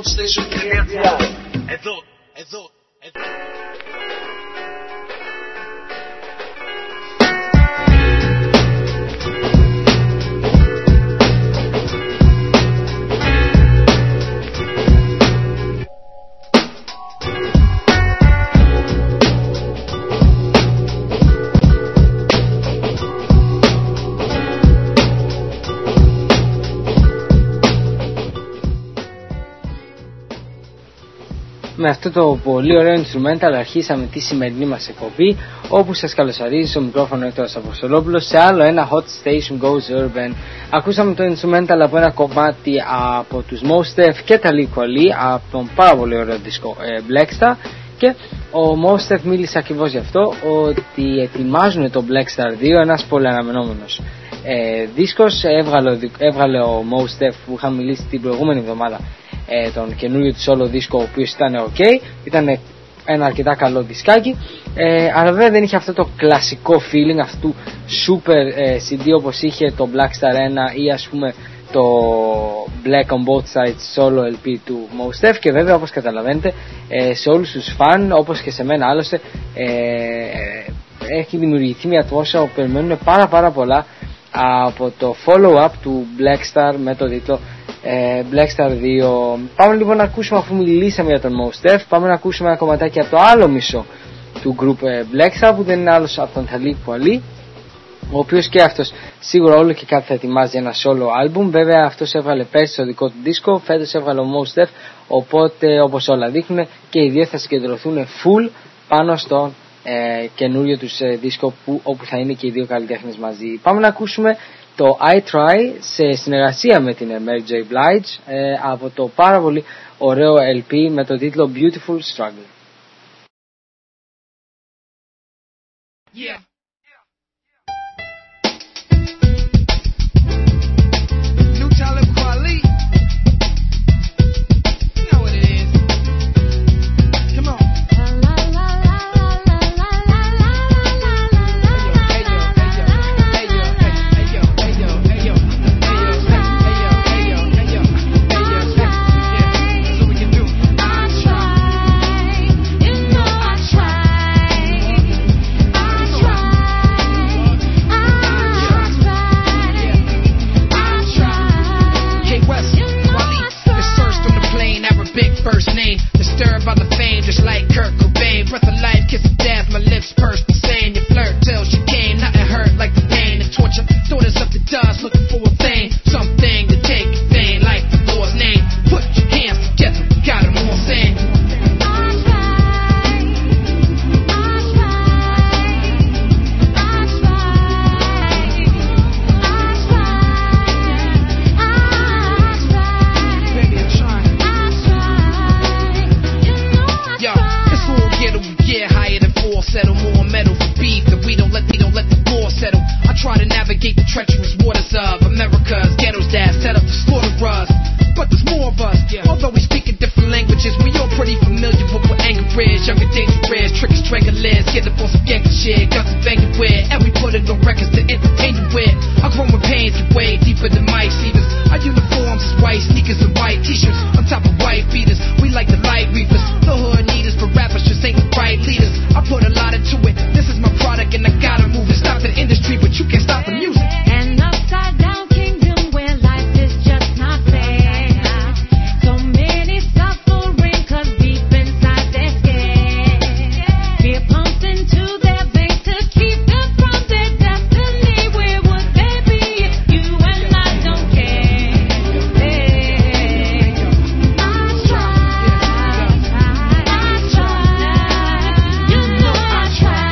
Station.gr. Εδώ. Με αυτό το πολύ ωραίο instrumental αρχίσαμε τη σημερινή μας εκπομπή, όπου σας καλωσορίζει στο μικρόφωνο Έκτορας Αποστολόπουλος σε άλλο ένα Hot Station Goes Urban. Ακούσαμε το instrumental από ένα κομμάτι από τους Mos Def και τα Liqually από τον πάρα πολύ ωραίο δίσκο Blackstar, και ο Mos Def μίλησε ακριβώς γι' αυτό, ότι ετοιμάζουν το Blackstar 2, ένας πολύ αναμενόμενος δίσκος. Έβγαλε ο Mos Def, που είχαμε μιλήσει την προηγούμενη εβδομάδα, τον καινούριο του solo δίσκο, ο οποίος ήταν ok, ήταν ένα αρκετά καλό δισκάκι, αλλά βέβαια δεν είχε αυτό το κλασικό feeling αυτού super CD όπως είχε το Blackstar 1 ή ας πούμε το Black on Both Sides solo LP του Mos Def. Και βέβαια, όπως καταλαβαίνετε, σε όλους τους φαν, όπως και σε μένα άλλωστε, έχει δημιουργηθεί μια ατμόσφαιρα που περιμένουν πάρα πολλά από το follow-up του Blackstar με το τίτλο Blackstar 2. Πάμε λοιπόν να ακούσουμε, αφού μιλήσαμε για τον Mos Def, πάμε να ακούσουμε ένα κομματάκι από το άλλο μισό του group Blackstar, που δεν είναι άλλος από τον Talib Kweli, ο οποίος και αυτός σίγουρα όλο και κάτι θα ετοιμάζει ένα solo album. Βέβαια αυτός έβγαλε πέρσι το δικό του δίσκο, φέτος έβγαλε ο Mos Def, οπότε όπως όλα δείχνουν και οι δύο θα συγκεντρωθούν full πάνω στο καινούριο τους δίσκο, όπου θα είναι και οι δύο καλλιτέχνες μαζί. Πάμε να ακούσουμε το I Try σε συνεργασία με την Mary J. Blige από το πάρα πολύ ωραίο LP με το τίτλο Beautiful Struggle. Yeah. New Talib Kweli. You know what it is. Come on. First name, disturbed by the fame, just like Kurt Cobain. Breath of life, kiss of death, my lips pursed insane. You flirt till she came, nothing hurt like the pain and torture. Thought it's up to dust, looking for a thing, something to take in vain, like the Lord's name. Put your hands together, got them all saying. Settle more metal for beef that we don't let the war settle. I try to navigate the treacherous waters of America's ghettos that set up to slaughter us. But there's more of us, although we speak in different languages. We all pretty familiar with what anger is. Younger dangerous, triggers strangulers. Get up on some gangster shit, guns and banging with. And we put it on records to entertain you with. Our growing pains get way deeper than mice even. Our uniforms is white sneakers and white t-shirts on top of white beaters. We like the light reapers. The hood need us, but rappers just ain't the right leaders. I put a lot into it. This is my product and I gotta move it. Stop the industry, but you can't stop the music. An upside down kingdom where life is just not fair. So many suffering 'cause deep inside they're scared. Fear pumped into their veins to keep them from their destiny. Where would they be if you and I don't care? I try. You know I try.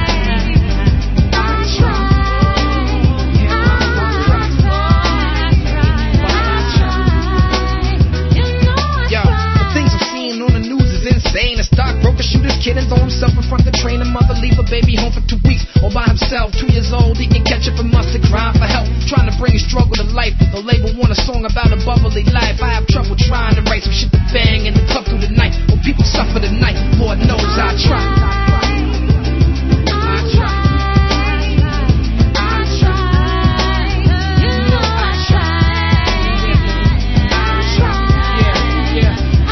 Kid and throw himself in front of the train. A mother leave a baby home for 2 weeks all by himself. 2 years old, eating ketchup and mustard, crying for help, trying to bring a struggle to life. The label want a song about a bubbly life. I have trouble trying to write some shit to bang in the club through the night. When people suffer tonight, Lord knows I try. You know I try.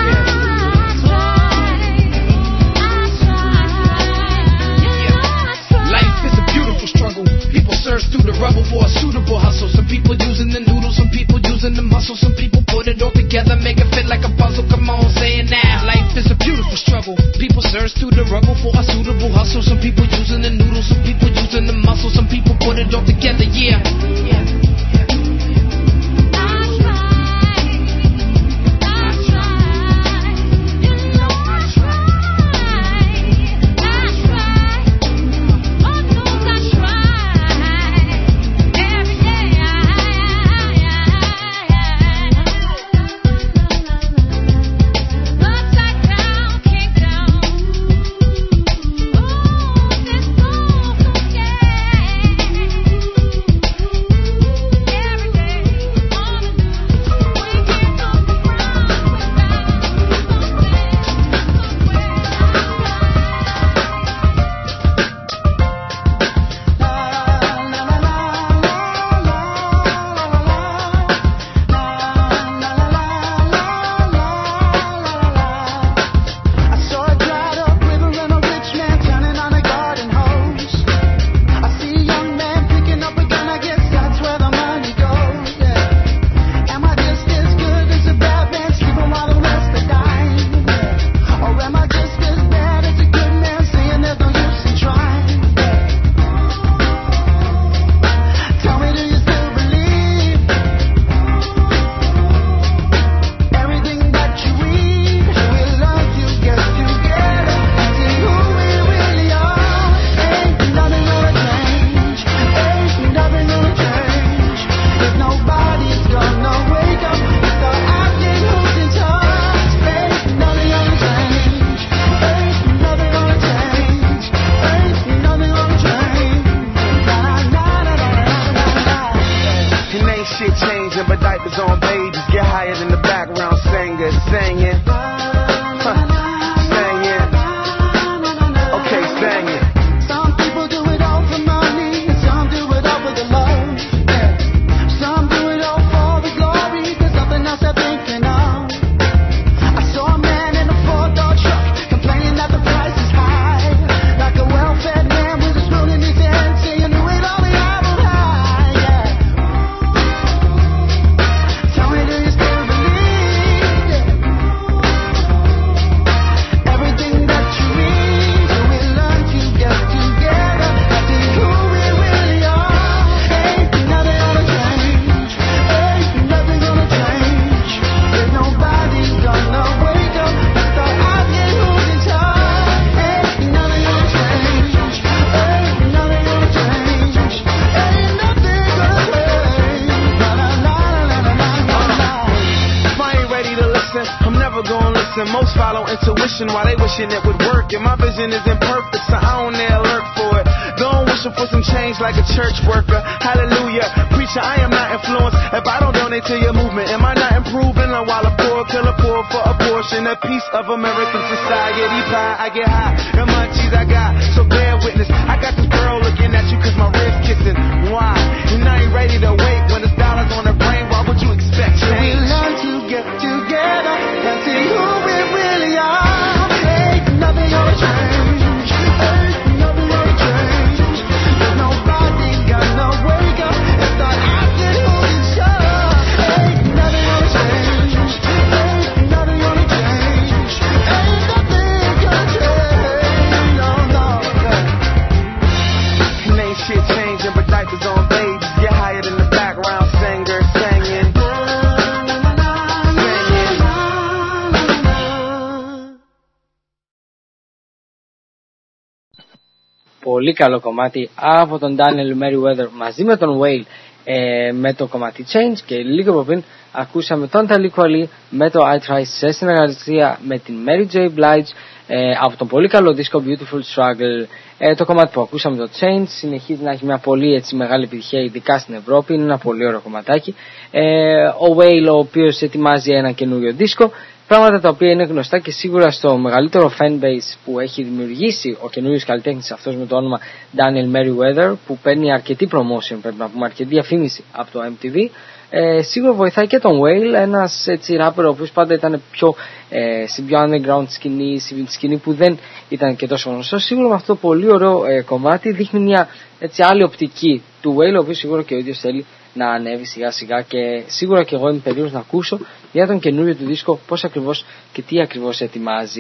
thirst to the rubble for a suitable hustle. Some people using the noodles, some people using the muscle, some people put it all together, yeah. Most follow intuition while they wishing it would work. And my vision is imperfect, so I don't dare lurk for it. Don't wishing for some change like a church worker. Hallelujah, preacher, I am not influenced. If I don't donate to your movement, am I not improving? And while a poor killer poor for a portion, a piece of American society pie, I get high. The munchies I got, so bear witness. I got this girl looking at you cause my ribs kissing. Why? And I ain't ready to wait when there's dollars on the brain. Why would you expect change? We learn to get together and see who we really are. Ain't nothing gonna change. Ain't nothing gonna change. There's nobody gonna wake up and start acting who you are. Ain't nothing gonna change. Ain't nothing gonna change. Ain't nothing gonna change. No, no. And ain't shit changing but diapers on babies. Get hired in the background singer singing. Πολύ καλό κομμάτι από τον Daniel Merriweather μαζί με τον Whale με το κομμάτι Change, και λίγο από πριν ακούσαμε τον Talib με το I Try σε συνεργασία με την Mary J. Blige από τον πολύ καλό δίσκο Beautiful Struggle. Το κομμάτι που ακούσαμε, το Change, συνεχίζει να έχει μια πολύ έτσι μεγάλη επιτυχία ειδικά στην Ευρώπη, είναι ένα πολύ ωραίο κομματάκι. Ο Whale, ο οποίος ετοιμάζει ένα καινούριο δίσκο, πράγματα τα οποία είναι γνωστά και σίγουρα στο μεγαλύτερο fanbase που έχει δημιουργήσει ο καινούριος καλλιτέχνης αυτός με το όνομα Daniel Merriweather, που παίρνει αρκετή promotion, πρέπει να πούμε, αρκετή διαφήμιση από το MTV. Σίγουρα βοηθάει και τον Whale, ένας έτσι rapper ο οποίος πάντα ήταν στην πιο underground σκηνή, στη σκηνή που δεν ήταν και τόσο γνωστός. Σίγουρα με αυτό το πολύ ωραίο κομμάτι δείχνει μια έτσι άλλη οπτική του Whale, ο οποίος σίγουρα και ο ίδιος θέλει να ανέβει σιγά σιγά, και σίγουρα και εγώ είμαι περίεργος να ακούσω για τον καινούριο του δίσκο πώς ακριβώς και τι ακριβώς ετοιμάζει.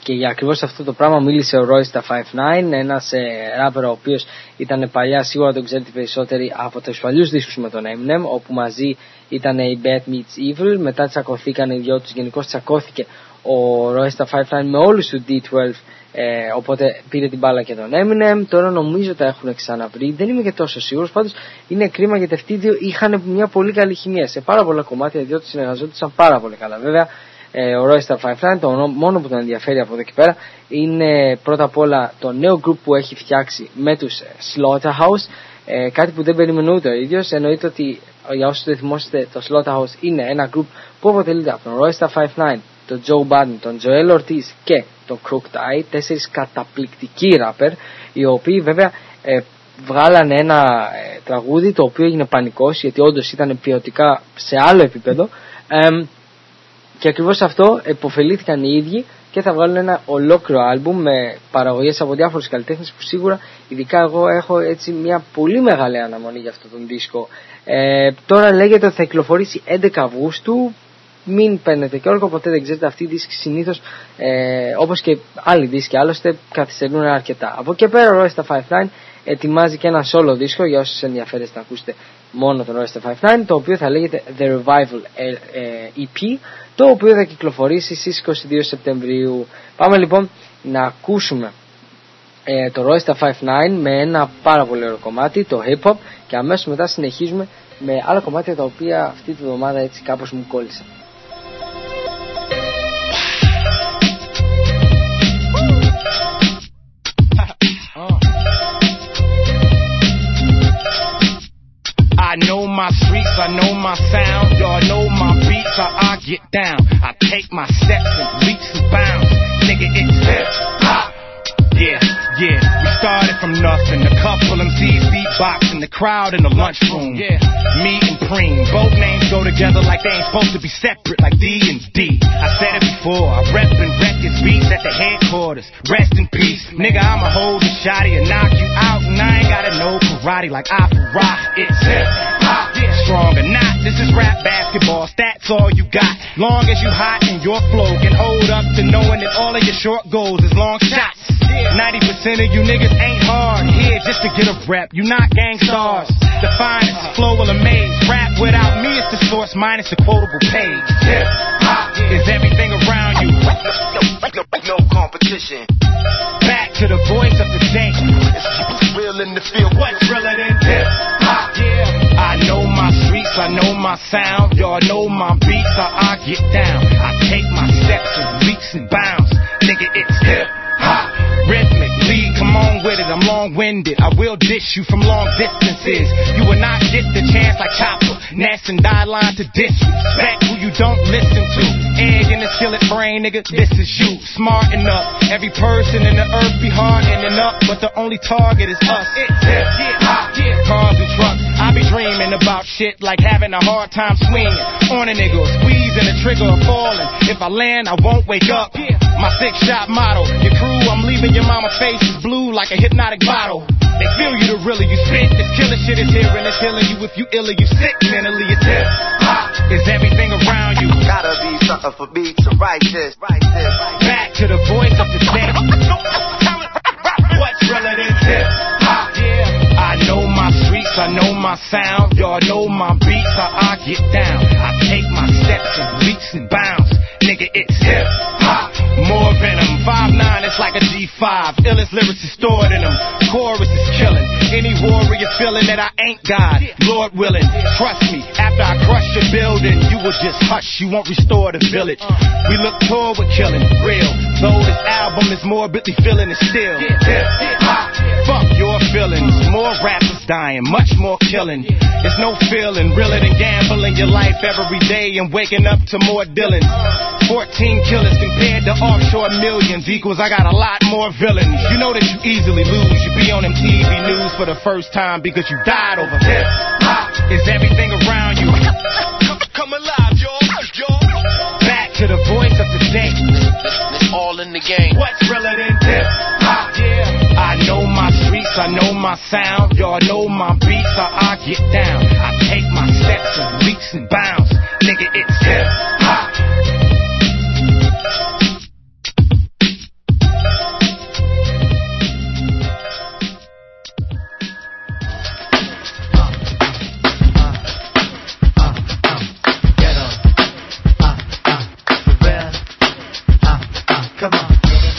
Και για ακριβώς αυτό το πράγμα μίλησε ο Royce da 5'9", ένας ράπερ ο οποίος ήταν παλιά, σίγουρα τον ξέρετε περισσότεροι από τους παλιούς δίσκους με τον Eminem, όπου μαζί ήταν η Bad Meets Evil, μετά τσακωθήκαν οι δυο τους, γενικώς τσακώθηκε ο Royce da 5'9" με όλους του D12, οπότε πήρε την μπάλα και τον Eminem. Τώρα νομίζω τα έχουν ξαναβρει, δεν είμαι και τόσο σίγουρος, πάντως είναι κρίμα γιατί αυτοί οι δύο είχαν μια πολύ καλή χημεία σε πάρα πολλά κομμάτια, διότι συνεργαζόντουσαν πάρα πολύ καλά. Βέβαια ο Royce da 5'9", το μόνο που τον ενδιαφέρει από εδώ και πέρα είναι πρώτα απ' όλα το νέο group που έχει φτιάξει με τους Slaughterhouse, κάτι που δεν περίμενε ούτε ο ίδιος. Εννοείται ότι, για όσους δεν θυμόσαστε, το Slaughterhouse είναι ένα group που αποτελείται από τον Royce da 5'9", τον Joe Budden, τον Joel Ortiz και τον Crooked I, 4 καταπληκτικοί rapper, οι οποίοι βέβαια βγάλανε ένα τραγούδι το οποίο έγινε πανικός, γιατί όντως ήταν ποιοτικά σε άλλο επίπεδο, και ακριβώς αυτό επωφελήθηκαν οι ίδιοι και θα βγάλουν ένα ολόκληρο άλμπουμ με παραγωγές από διάφορους καλλιτέχνες που σίγουρα, ειδικά εγώ, έχω έτσι μια πολύ μεγάλη αναμονή για αυτόν τον δίσκο. Τώρα λέγεται ότι θα κυκλοφορήσει 11 Αυγούστου. Μην παίρνετε και όλο, ποτέ δεν ξέρετε, αυτοί οι δίσκοι συνήθως, όπως και άλλοι δίσκοι άλλωστε, καθυστερούν αρκετά. Από εκεί πέρα ο Royce da 5'9" ετοιμάζει και ένα solo δίσκο, για όσους ενδιαφέρεστε να ακούσετε μόνο τον Royce da 5'9", το οποίο θα λέγεται The Revival EP, το οποίο θα κυκλοφορήσει στις 22 Σεπτεμβρίου. Πάμε λοιπόν να ακούσουμε το Royce da 5'9" με ένα πάρα πολύ ωραίο κομμάτι, το hip hop, και αμέσως μετά συνεχίζουμε με άλλα κομμάτια τα οποία αυτή τη βδομάδα έτσι κάπως μου κόλλησαν. I know my streets, I know my sound, y'all know my beats, how I get down. I take my steps and leaps and bounds, nigga, it's hip hop. Yeah, we started from nothing. A couple MCs beatboxing, the crowd in the lunchroom. Yeah, me and Preem, both names go together like they ain't supposed to be separate, like D and D. I said it before, I reppin' records, beats at the headquarters. Rest in peace, nigga, I'ma hold the shotty and knock you out, and I ain't gotta know karate like I rock. It's hip hop, yeah, strong or not. This is rap basketball, stats all you got. Long as you hot and your flow can hold up to knowing that all of your short goals is long shots. 90% of you niggas ain't hard here just to get a rep. You not gang stars. The finest flow will amaze. Rap without me is the source minus the quotable page. Hip hop is everything around you. No competition. Back to the voice of the day. It's real in the field. What's realer than hip hop? Yeah. I know my streets, I know my sound. Y'all know my beats, how I get down. I take my steps and leaps and bounds. Nigga, it's hip hop. Rhythmically, come on with it, I'm long-winded. I will dish you from long distances. You will not get the chance like Chopper. Ness and die line to disrespect who you don't listen to. Egg in the skillet brain, nigga, this is you. Smart enough, every person in the earth be hard ending up, but the only target is us. It's hip hop, yeah. Cars and trucks, I be dreaming about shit like having a hard time swinging on a nigga, squeezing the trigger or falling. If I land, I won't wake up. My 6-shot motto, your crew, I'm leaving your mama's face is blue like a hypnotic bottle. They feel you the realer you spit. This killer shit is here and it's healing you. If you ill or you sick mentally, it's hip hop. Is everything around you. Gotta be something for me to write this. Back to the voice of the day. What's realer than hip hop? Yeah. I know my streets, I know my sound. Y'all know my beats, how I get down. I take my steps and leaps and bounds. Nigga, it's hip hop. More venom, 5'9", it's like a G5. Illest lyrics is stored in them. Chorus is killing. Any warrior feeling that I ain't God, Lord willing. Trust me, after I crush your building, you will just hush, you won't restore the village. We look toward with killing, real. Though this album is morbidly feeling it still. Hip hop. Fuck your feelings. More rappers dying, much more killing. There's no feeling realer than gambling your life every day and waking up to more Dylans. 14 killers compared to offshore millions equals I got a lot more villains. You know that you easily lose. You be on them TV news for the first time because you died over hip hop. Is everything around you. Come alive, y'all. Back to the voice of the day. It's all in the game. What's realer than hip hop? Yeah. I know my streets, I know my sound. Y'all know my beats, how I get down. I take my steps and leaps and bounds. Nigga, it's hip hop. Come on.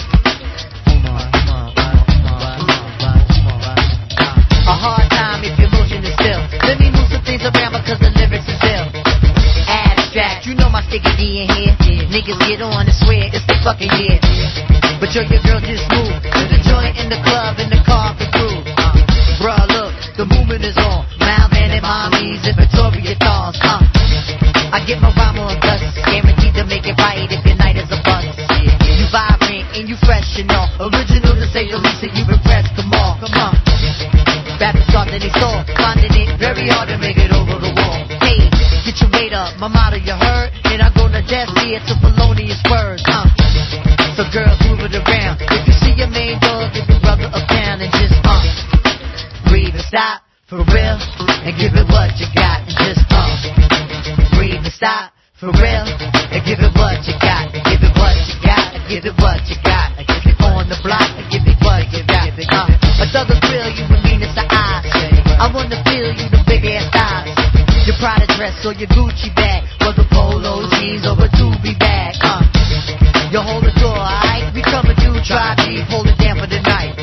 A hard time if your motion is still. Let me move some things around because the lyrics is ill. Abstract, you know my sticky D in here. Niggas get on and swear it's the fucking year. But yo, your girl just moved to the joint in the club in the carpet groove. Bruh, look, the movement is on. Malvin and mommies and Victoria dolls. I get my rhyme on dust, guaranteed to make it right if your night is a bust. You vibrant and you fresh and all. Original to say the least, and you impressed. Come on, come on. Rappers thought that they saw, finding it very hard to make it over the wall. Hey, get your weight up, my motto you heard, and I go to death here to felonious words. So girls move it around. If you see your main dog, give your brother a pound and just breathe and stop for real, and give it what you got and just breathe and stop for real, and give it what you got, and give it what you got, and give it what you got, and give it on the block, and give it what you got. A thugger feel you with meanness of eyes. I wanna feel you the big ass thighs. Your Prada dress or your Gucci bag, whether polo jeans or a doobie bag. You hold the door, alright? We coming through, try deep, hold it down for the night.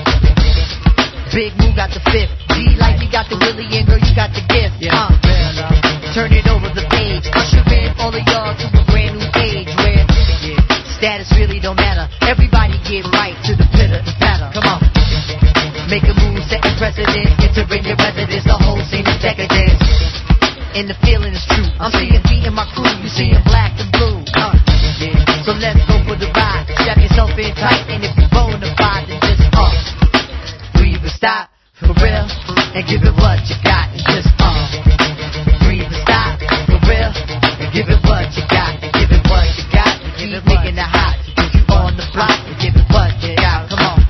Big Moo got the fifth, G like you got the Willie and girl you got the gift. Turn it over the page, usher in all of y'all to a brand new age where status really don't matter. Everybody get right to the pitter and patter. Come on, make a move, setting precedent, entering your residence, the whole scene is decadence. And the feeling is true. I'm seeing feet in my crew, you seeing black and blue. So let's go for the ride. Strap yourself in tight, and if you're bona fide, then just breathe and stop for real, and give it what you got, and just breathe and stop for real, and give it what you got, and give it what you got, and keep making it hot. Cause you on the block, and give it what you got. Come on,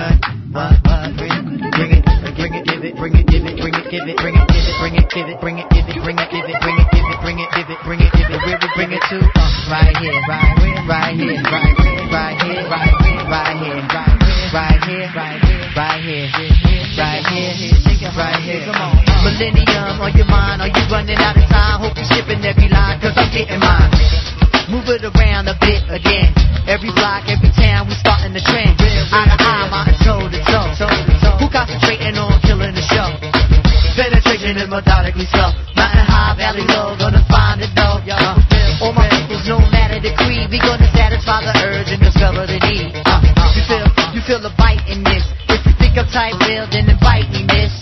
bring it, bring it, give it, bring it, give it, bring it, give it, bring it, give it, bring it, give it, bring it, give it, bring it, give it, bring it, give it, bring it, give it, bring it, give it. Where we bring it to? Right here, right here, right here, right here, right here, right here, right here, right here, right here, right here, right here. Come on. Millennium on your mind, are you running out of time? Hope you're skipping every line, cause I'm getting mine. Move it around a bit again. Every block, every town, we starting the trend. Eye to eye, mountain toe to toe. Who concentrating on killing the show? Penetration is methodically slow. Mountain high, valley low, gonna find it though. All my peoples, no matter the creed, we gonna satisfy the urge and discover the need. You feel the bite in this. If you think I'm tight, well, then invite me, miss.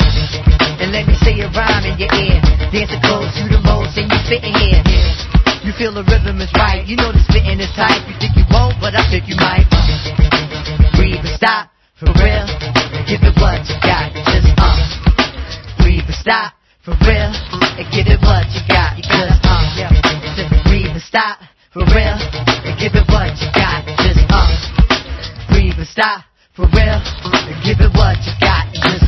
And let me say a rhyme in your ear. Dancing close, you the most, and you fitting here. You feel the rhythm is right. You know the spitting is tight. You think you won't, but I think you might. Breathe and stop, for real. Give it what you got. Just breathe and stop, for real. And give it what you got. Just breathe and stop, for real. And give it what you got. Just breathe and stop, for real. And give it what you got. Just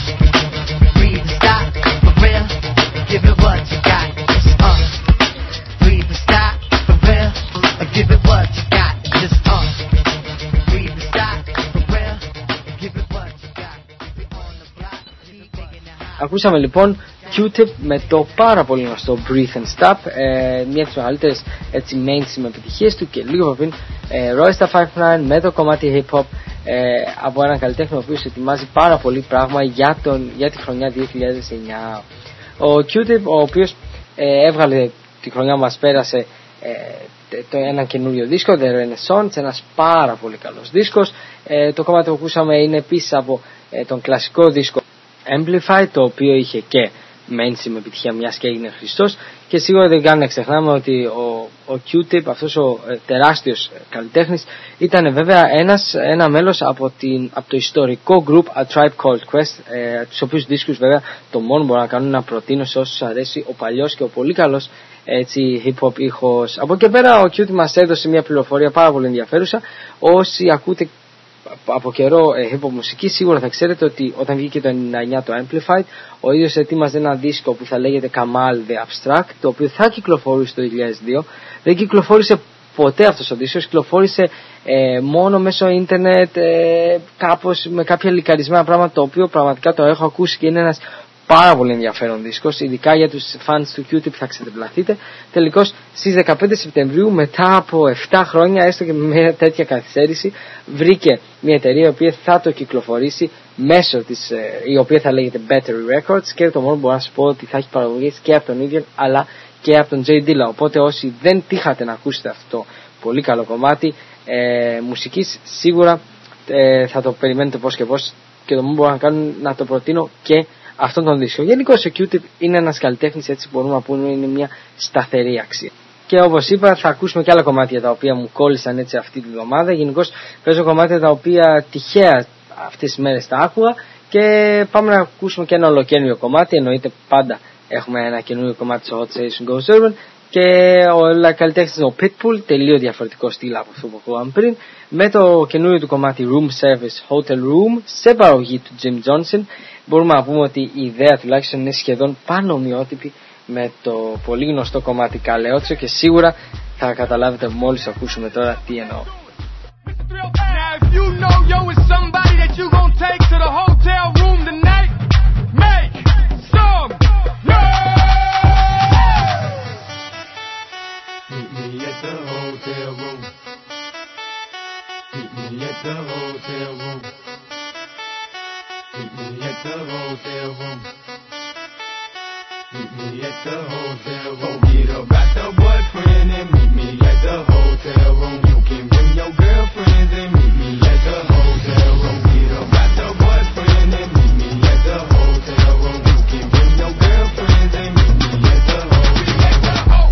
breathe and stop, for real. And give it what you got. Just breathe and stop, for real. And give it what you got. Just breathe and stop, for real. And give it what you got. Keep it on the block. Keep making it hot. Ακούσαμε λοιπόν Q-Tip με το πάρα πολύ γνωστό Breathe and Stop, μία από τις μεγαλύτερες έτσι mainstream επιτυχίες του, και λίγο πριν Royce da 5'9" με το κομμάτι hip hop από έναν καλλιτέχνη ο οποίος ετοιμάζει πάρα πολύ πράγμα για τη χρονιά 2009. Ο Q-Tip, ο οποίος έβγαλε τη χρονιά που μας πέρασε ένα καινούριο δίσκο, The Renaissance, ένας πάρα πολύ καλός δίσκος. Το κομμάτι που ακούσαμε είναι επίσης από τον κλασικό δίσκο Amplify, το οποίο είχε και mainstream επιτυχία, μιας και έγινε Χριστός, και σίγουρα δεν κάνει να ξεχνάμε ότι ο Q-Tip, αυτός ο τεράστιος καλλιτέχνης, ήταν βέβαια ένα μέλος από το ιστορικό group A Tribe Called Quest, τους οποίους δίσκους βέβαια το μόνο μπορώ να κάνω να προτείνω σε όσους αρέσει ο παλιός και ο πολύ καλός έτσι hip hop ήχος. Από εκεί πέρα ο Q-Tip μας έδωσε μια πληροφορία πάρα πολύ ενδιαφέρουσα. Όσοι ακούτε από καιρό hip hop μουσική, σίγουρα θα ξέρετε ότι όταν βγήκε το 99 το Amplified, ο ίδιος ετοίμαζε ένα δίσκο που θα λέγεται Kamal The Abstract, το οποίο θα κυκλοφορήσει το 2002. Δεν κυκλοφόρησε ποτέ αυτός ο δίσκος, κυκλοφόρησε μόνο μέσω ίντερνετ, κάπως με κάποια λικαρισμένα πράγματα, το οποίο πραγματικά το έχω ακούσει και είναι ένας πάρα πολύ ενδιαφέρον δίσκος, ειδικά για τους fans του Q-Tip θα ξετρελαθείτε. Τελικώς στις 15 Σεπτεμβρίου, μετά από 7 χρόνια, έστω και με μια τέτοια καθυστέρηση, βρήκε μια εταιρεία η οποία θα το κυκλοφορήσει μέσω της, η οποία θα λέγεται Battery Records, και το μόνο που μπορώ να σας πω ότι θα έχει παραγωγές και από τον ίδιο αλλά και από τον Jay Dilla. Οπότε όσοι δεν τύχατε να ακούσετε αυτό το πολύ καλό κομμάτι μουσικής, σίγουρα θα το περιμένετε πώς και πώς, και το μόνο που μπορώ να κάνω να το προτείνω και αυτόν τον δίσκο. Γενικώς ο Q-Tip είναι ένας καλλιτέχνης, έτσι μπορούμε να πούμε, είναι μια σταθερή αξία. Και όπως είπα, θα ακούσουμε και άλλα κομμάτια τα οποία μου κόλλησαν έτσι αυτή τη βδομάδα. Γενικώς παίζω κομμάτια τα οποία τυχαία αυτές τις μέρες τα άκουγα, και πάμε να ακούσουμε και ένα ολοκαίνουργιο κομμάτι. Εννοείται πάντα έχουμε ένα καινούριο κομμάτι στο Hot Station Goes Urban, και ο καλλιτέχνης είναι ο Pitbull, τελείως διαφορετικό στυλ από αυτό που ακούγαμε πριν, με το καινούριο του κομμάτι Room Service Hotel Room σε παραγωγή του Jim Johnson. Μπορούμε να πούμε ότι η ιδέα τουλάχιστον είναι σχεδόν πανομοιότυπη με το πολύ γνωστό κομμάτι Καλεότσο, και σίγουρα θα καταλάβετε μόλις ακούσουμε τώρα τι εννοώ. Now if you know yo is somebody that you gon' take to the hotel room tonight, make some noise. Meet me at the hotel room. Meet me at the hotel room. Meet me at the hotel room. Meet me at the hotel room. Get up at the boyfriend and meet me at the hotel room. You can bring your girlfriends and meet me at the hotel room. Get up at the boyfriend and meet me at the hotel room. You can bring your girlfriends and meet me at the hotel room.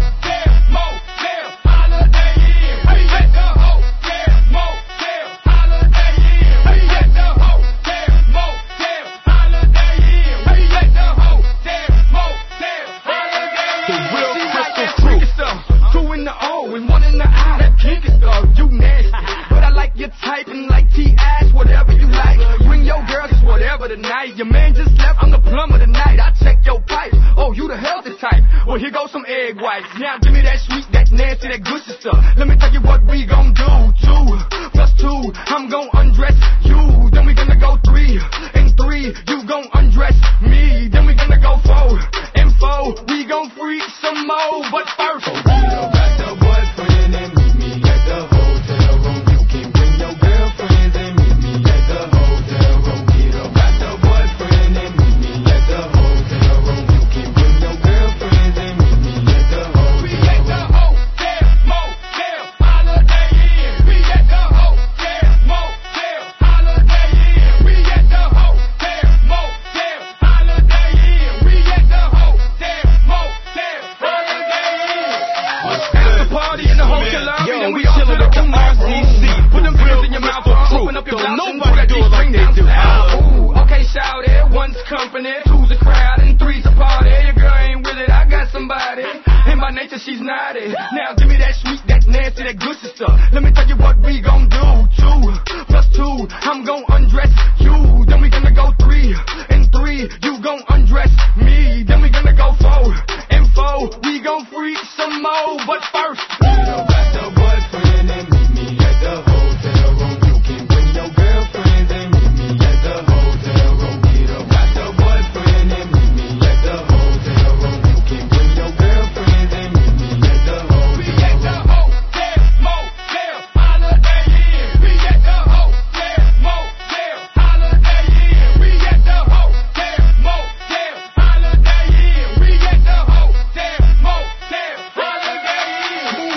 Motel, Holiday Inn. We at the hotel, motel, Holiday Inn. We at the hotel, motel, Holiday Inn. We at the hotel, motel, Holiday Inn. The real crystal freaky stuff. 2 in the O and 1 in the I. That kinky stuff, you nasty. But I like your type and like T-Ash, whatever you like. Bring your girl, just whatever tonight. Your man just left, I'm the plumber tonight. I check your pipe. Oh, you the healthy type. Well, here goes some egg whites. Now give me that sweet, that nasty, that good stuff. Let me tell you what we gon' do. 2 plus 2, I'm gon' undress you. Then we gonna go 3 and 3, you gon' undress me. Then we gonna go 4 and 4, we gon' freak some more. But first, get up at the boyfriend and meet me at the hotel room. You can bring your girlfriends and meet me at the hotel room. Get up at the boyfriend and meet me at the hotel room. You can bring your girlfriends and meet me at the hotel room. We at the hotel, motel, Holiday Inn. We at the hotel, motel, Holiday Inn. We at the hotel, motel, Holiday Inn. We at the hotel, motel, Holiday Inn. After party in the hotel lobby, then we all to the RCC. Put them pills in your mouth, open up your blouse and put that D-string down loud. Ooh, okay, shout it. 1's company, 2's a crowd, and 3's a party. Your girl ain't with it, I got somebody. And by nature, she's naughty. Now give me that sweet, that nasty, that good stuff. Let me tell you what we gon' do. 2 plus 2, I'm gon' undress you. Then we gonna go 3 and 3, you gon' undress me. Then we gonna go 4 and 4, we gon' freak some more. But first, get up at the boyfriend and meet me at the hotel room. You can bring your girlfriends and meet me at the hotel room. Get up at the boyfriend and meet me at the hotel room. You can bring your girlfriends and meet me at the hotel room. We at the hotel, motel, Holiday Inn. We at the hotel, motel, Holiday Inn. We at the hotel, motel, Holiday Inn. We at the hotel, motel, Holiday Inn.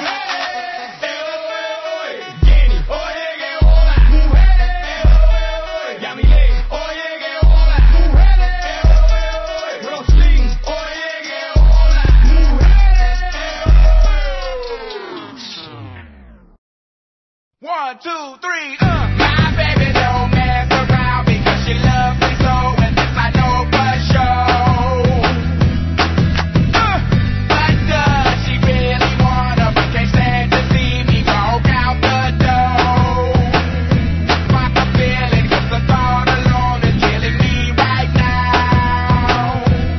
Jenny, oye que hola, mujeres, Yamile, oye que hola, mujeres, Roslyn, oye que hola, mujeres. 1, 2, 3, My baby don't mess around because she loves me so, and this I know for sure. But does she really wanna? But can't stand to see me walk out the door. My feeling, 'cause the thought alone is killing me right now.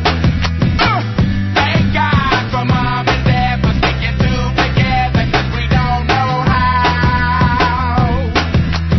Thank God for mom and dad for sticking two together, 'cause we don't know how.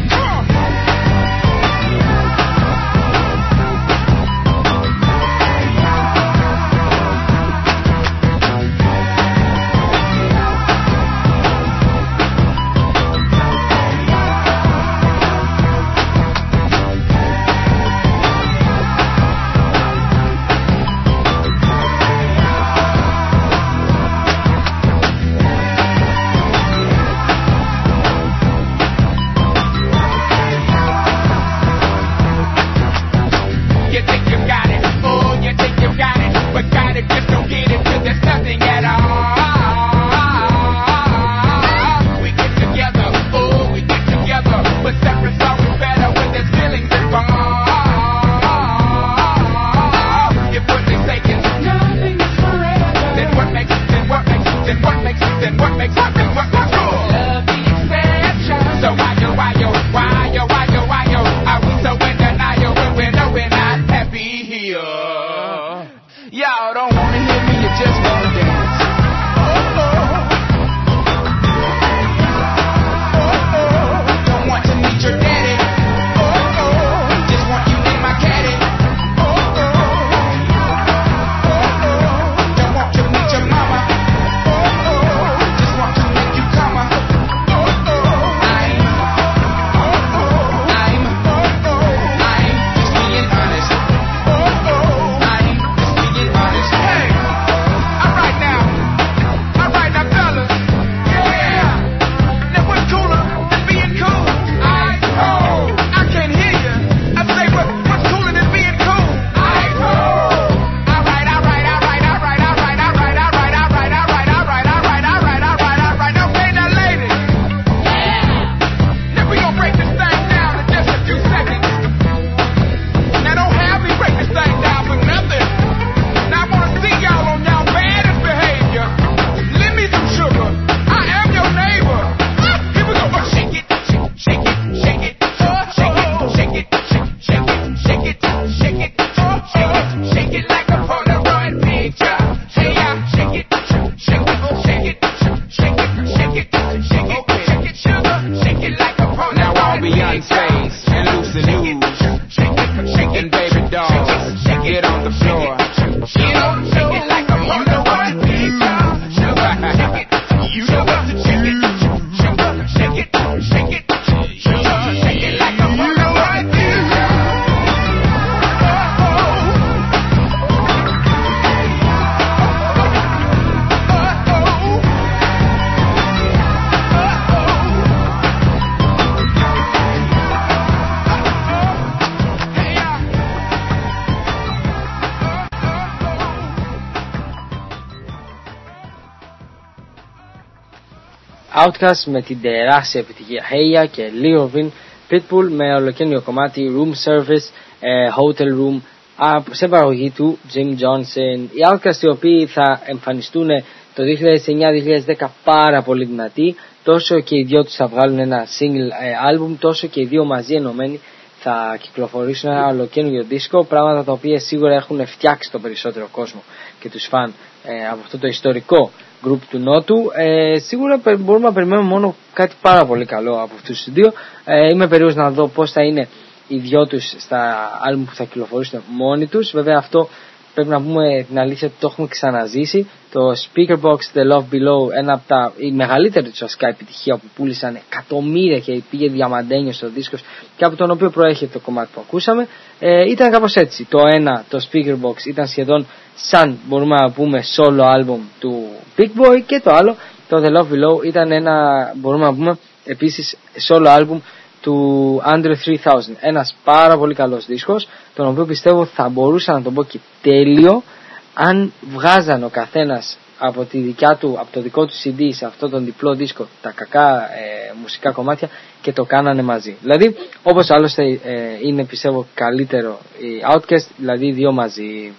Outkast με την τεράστια επιτυχία Hey Ya και Lil Irvin, Pitbull με ολοκαίνιο κομμάτι Room Service, Hotel Room σε παραγωγή του Jim Johnson. Οι Outkast οι οποίοι θα εμφανιστούν το 2009-2010 πάρα πολύ δυνατοί, τόσο και οι δυο τους θα βγάλουν ένα single album, τόσο και οι δύο μαζί ενωμένοι θα κυκλοφορήσουν ένα ολοκαίνιο δίσκο, πράγματα τα οποία σίγουρα έχουν φτιάξει τον περισσότερο κόσμο και τους φαν από αυτό το ιστορικό group του Νότου. Σίγουρα μπορούμε να περιμένουμε μόνο κάτι πάρα πολύ καλό από αυτούς τους δύο. Είμαι περίεργος να δω πώς θα είναι οι δυο τους στα άλμπουμ που θα κυκλοφορήσουν μόνοι τους. Βέβαια αυτό πρέπει να πούμε την αλήθεια ότι το έχουμε ξαναζήσει. Το Speakerbox The Love Below, ένα από η μεγαλύτερη τους ασκά επιτυχία που πούλησαν εκατομμύρια και πήγε διαμαντένιο στο δίσκος και από τον οποίο προέρχεται το κομμάτι που ακούσαμε, ήταν κάπως έτσι. Το ένα, το Speakerbox, ήταν σχεδόν σαν μπορούμε να πούμε solo album του Big Boy και το άλλο, το The Love Below, ήταν ένα μπορούμε να πούμε επίσης solo album του Andre 3000, ένας πάρα πολύ καλός δίσκος, τον οποίο πιστεύω θα μπορούσα να τον πω και τέλειο αν βγάζαν ο καθένας από το δικό του CD σε αυτό τον διπλό δίσκο τα κακά μουσικά κομμάτια και το κάνανε μαζί. Δηλαδή όπως άλλωστε είναι πιστεύω καλύτερο οι Outkast, δηλαδή δύο μαζί.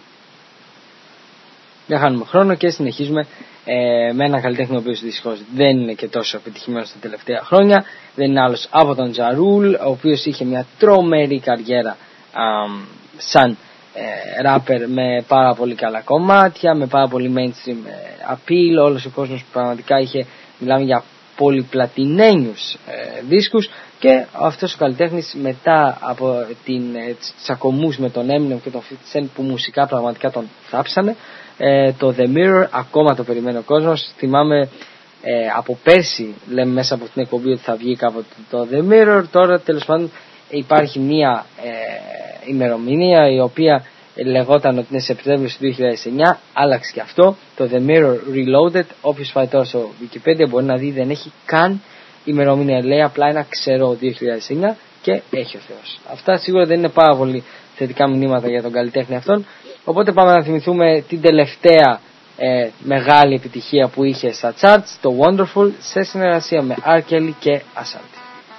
Δεν χάνουμε χρόνο και συνεχίζουμε με ένα καλλιτέχνη ο οποίος δυστυχώς δεν είναι και τόσο επιτυχημένος τα τελευταία χρόνια. Δεν είναι άλλος από τον Ja Rule, ο οποίος είχε μια τρομερή καριέρα σαν rapper με πάρα πολύ καλά κομμάτια, με πάρα πολύ mainstream appeal. Όλος ο κόσμος πραγματικά μιλάμε για πολυπλατινένιους δίσκους, και αυτός ο καλλιτέχνης μετά από τις τσακωμούς με τον Eminem και τον 50 Cent που μουσικά πραγματικά τον θάψανε, το The Mirror ακόμα το περιμένει ο κόσμος. Θυμάμαι από πέρσι λέμε μέσα από την εκπομπή ότι θα βγει κάποτε το The Mirror. Τώρα τέλος πάντων υπάρχει μια ημερομηνία η οποία λεγόταν ότι είναι Σεπτέμβριος του 2009, άλλαξε και αυτό. Το The Mirror Reloaded, όποιος πάει τώρα στο Wikipedia μπορεί να δει, δεν έχει καν ημερομηνία, λέει απλά ένα ξερό 2009 και έχει ο Θεός. Αυτά σίγουρα δεν είναι πάρα πολύ θετικά μηνύματα για τον καλλιτέχνη αυτόν. Οπότε πάμε να θυμηθούμε την τελευταία μεγάλη επιτυχία που είχε στα charts, το Wonderful, σε συνεργασία με R. Kelly και Ashanti.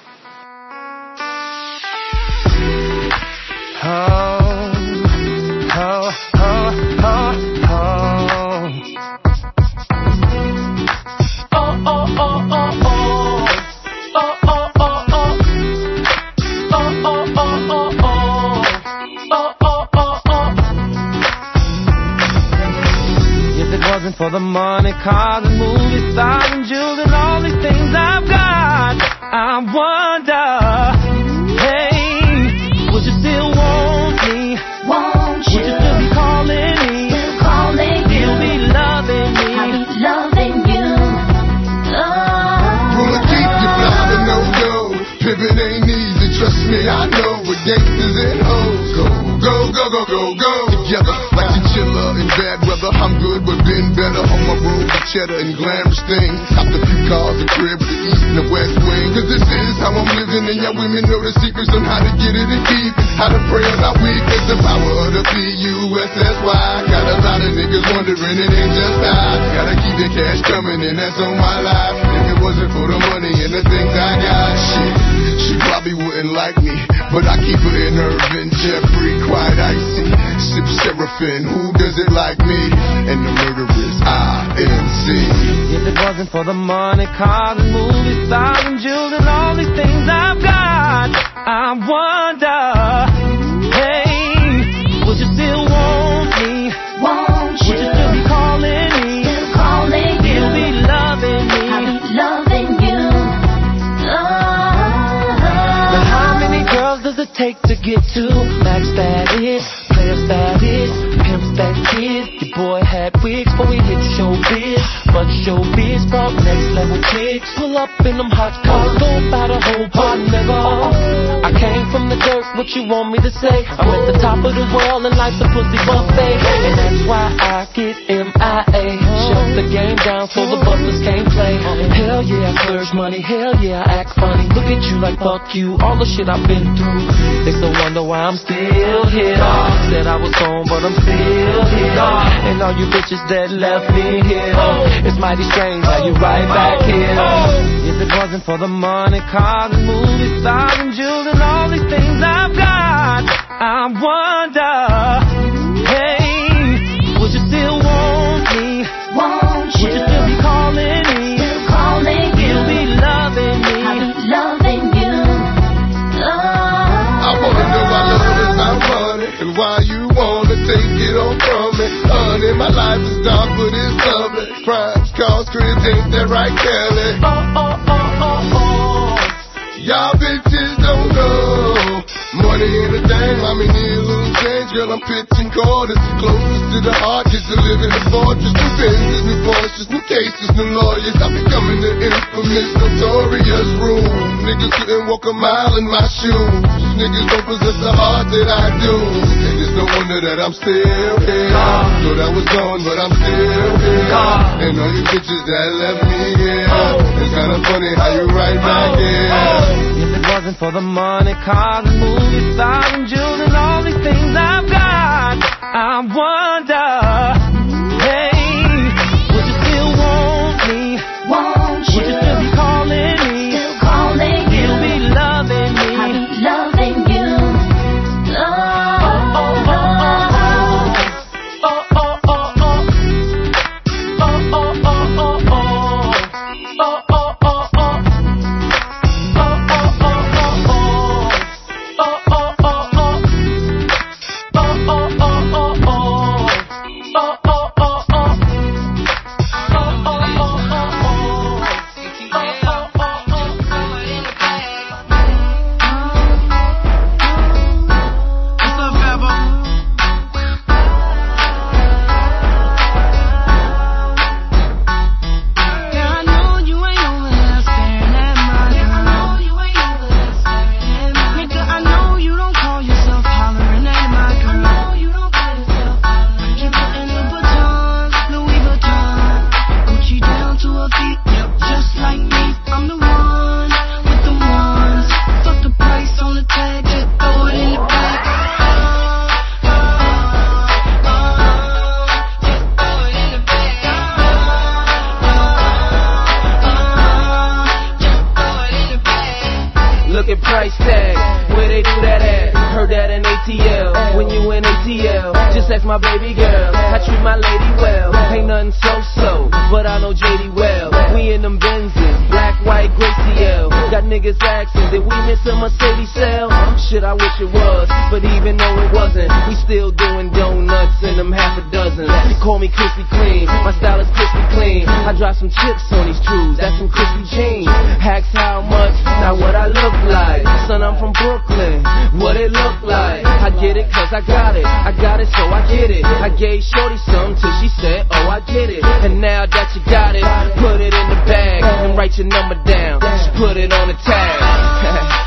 For the money, cars and movie stars and jewels and all these things I've got, I wonder, hey, would you still want me? Won't you? Would you still be calling me? Still calling you? Still be loving me? I'll be loving you. Gonna keep you fly with no dough. Pimpin' ain't easy, trust me, I know. With gangsters and hoes, go, go, go, go, go, go. Together like chinchilla in bad weather. I'm good, but been better on my road with cheddar and glamorous things. Copped a few cars, a crib with the east and the west wing. Cause this is how I'm living, and y'all women know the secrets on how to get it and keep it. How to pray about weak, cause the power of the P-U-S-S-Y. Got a lot of niggas wondering, it ain't just I. Gotta keep the cash coming, and that's on my life. If it wasn't for the money and the things I got, shit, she probably wouldn't like me. But I keep her in Irvin, Jeffrey, quite icy. Sip Seraphim, who does it like me? And the murderers, INC. If it wasn't for the money, cars and movie stars and jewels and all these things I've got, I wonder, hey, would you still want me? Won't you? Would you still be calling me? Still calling you? Still be loving me? I'll be loving you. But how many girls does it take to get to max status, player status, pimp status? boy had wigs before we hit showbiz. But showbiz brought next level kicks. Pull up in them hot cars, go about a whole pot, nigga. I came from the dirt, what you want me to say? I'm at the top of the world and life's a pussy buffet. And that's why I get MIA. Shut the game down so the butlers can't play. Hell yeah, I splurge money, hell yeah, I act funny. Look at you like fuck you, all the shit I've been through. They still wonder why I'm still here. Said I was gone, but I'm still here. And all you bitches that left me here, it's mighty strange how you right back here. If it wasn't for the money, cars and movie stars and jewels and all these things I've got, I wonder, hey, would you still want me? Won't you? Would you still be calling me? Still calling you. You'll be loving me. I'll be loving you. I wanna know why love is not money and why you wanna take it all from me. Honey, my life is dark, but it's lovely. Crimes, cause cribs, ain't that right, Kelly? Y'all bitches don't know. Money ain't a thing, I mean, need a little change. Girl, I'm pitching quarters. Closest to the heart, just to live in a fortress. New Benzes, new Porsches, new cases, new lawyers. I'm becoming the infamous, notorious rule. Niggas couldn't walk a mile in my shoes. Niggas don't possess the heart that I do. And it's no wonder that I'm still here. Thought I was gone, but I'm still here. And all you bitches that left me here, it's kinda funny how you right back here. If it wasn't for the money, cars and movie stars and jewels and all these things I've got, I wonder, hey, would you still want me? Won't you? Would you still be calling me? Still calling you. You'll be loving me. I'll be loving you. price tag. Where they do that at? Heard that in ATL. When you in ATL, just ask my baby girl. I treat my lady well. Ain't nothing so-so, but I know JD well. We in them Benzes, black, white, gray CL. Got niggas asking, did we miss a Mercedes sale? Shit, I wish it was, but even though it wasn't, we still doing donuts in them half a dozen. They call me crispy clean, my style is crispy clean. I drop some chips on these trues, that's some crispy jeans. Hacks how much, not what I look like. Son, I'm from Brooklyn, what it look like. I get it cause I got it so I get it. I gave Shorty some till she said, oh I get it. And now that you got it, put it in the bag and write your number down, just put it on the tag.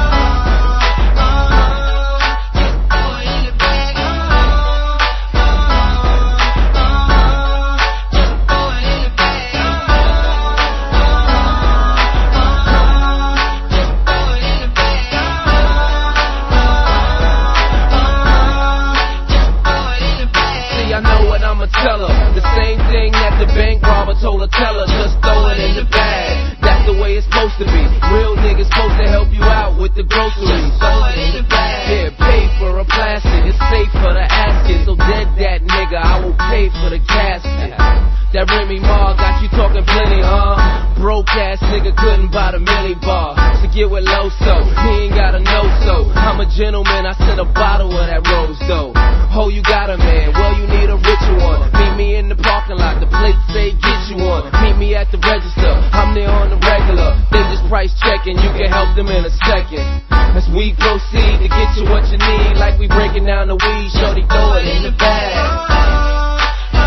The same thing that the bank robber told her, tell her, just throw it in the bag. That's the way it's supposed to be. Real niggas supposed to help you out with the groceries. Just throw it in the bag. Yeah, pay for a plastic, it's safe for the asket. So dead that nigga, I will pay for the casket. That Remy Ma got you talking plenty, huh? Broke ass nigga couldn't buy the mini bar. So get with Loso, he ain't got a no-so. I'm a gentleman, I sent a bottle of that rose though. Oh, you got a man, well you need a richer one. Meet me in the parking lot, the plate say get you one. Meet me at the register, I'm there on the regular. They just price checking, you can help them in a second. As we proceed to get you what you need, like we breaking down the weed, shorty throw it in the bag.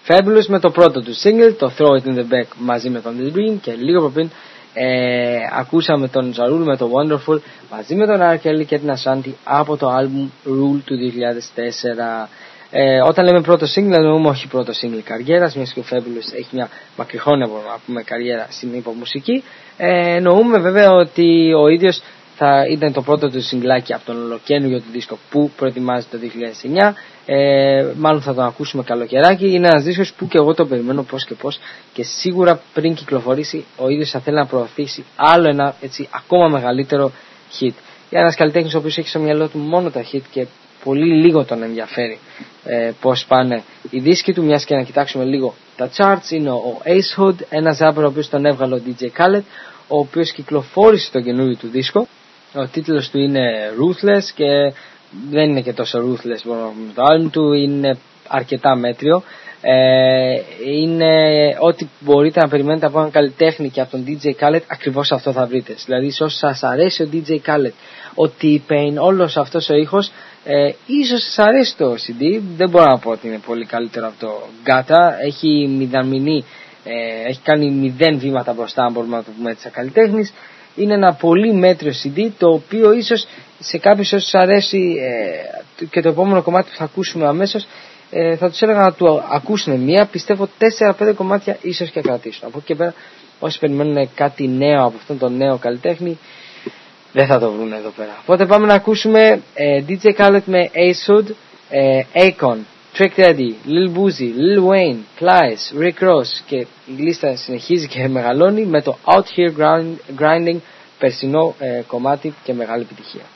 Fabulous με το πρώτο του single, το Throw It In The Back μαζί με τον Lil Green, και λίγο πριν ακούσαμε τον Ζαρούλ με το Wonderful μαζί με τον R. Kelly και την Ashanti από το album Rule του 2004. Όταν λέμε πρώτο single εννοούμε όχι πρώτο single καριέρας, μιας και ο Fabulous έχει μια μακριχρόνια καριέρα στην υπομουσική. Εννοούμε βέβαια ότι ο ίδιος θα ήταν το πρώτο του συγκλάκι από τον ολοκαίνουργιο του δίσκο που προετοιμάζει το 2009. Μάλλον θα τον ακούσουμε καλοκαιράκι. Είναι ένας δίσκος που και εγώ το περιμένω πώς και πώς, και σίγουρα πριν κυκλοφορήσει ο ίδιος θα θέλει να προωθήσει άλλο ένα έτσι ακόμα μεγαλύτερο hit. Για ένας καλλιτέχνης ο οποίος έχει στο μυαλό του μόνο τα hit και πολύ λίγο τον ενδιαφέρει πώς πάνε οι δίσκοι του, μιας και να κοιτάξουμε λίγο τα charts. Είναι ο Ace Hood, ένας rapper ο οποίος τον έβγαλε ο DJ Khaled, ο οποίος κυκλοφόρησε το καινούριο του δίσκο. Ο τίτλος του είναι Ruthless και δεν είναι και τόσο ruthless, το album του είναι αρκετά μέτριο. Είναι ό,τι μπορείτε να περιμένετε από έναν καλλιτέχνη και από τον DJ Khaled, ακριβώς αυτό θα βρείτε. Δηλαδή σε όσους σας αρέσει ο DJ Khaled, ο T-Pain, όλος αυτός ο ήχος, ίσως σας αρέσει το CD. Δεν μπορώ να πω ότι είναι πολύ καλύτερο από το Gata. Έχει έχει κάνει 0 βήματα μπροστά, αν μπορούμε να το πούμε έτσι, σαν καλλιτέχνης. Είναι ένα πολύ μέτριο CD, το οποίο ίσως σε κάποιους όσους αρέσει και το επόμενο κομμάτι που θα ακούσουμε αμέσως, θα τους έλεγα να του ακούσουν μία. Πιστεύω 4-5 κομμάτια ίσως και κρατήσουν. Από εκεί και πέρα, όσοι περιμένουν κάτι νέο από αυτόν τον νέο καλλιτέχνη, δεν θα το βρουν εδώ πέρα. Οπότε πάμε να ακούσουμε DJ Khaled με Ace Hood, Akon, Trick Daddy, Lil Boozy, Lil Wayne, Plies, Rick Ross, και η λίστα συνεχίζει και μεγαλώνει με το Out Here Grinding, περσινό κομμάτι και μεγάλη επιτυχία.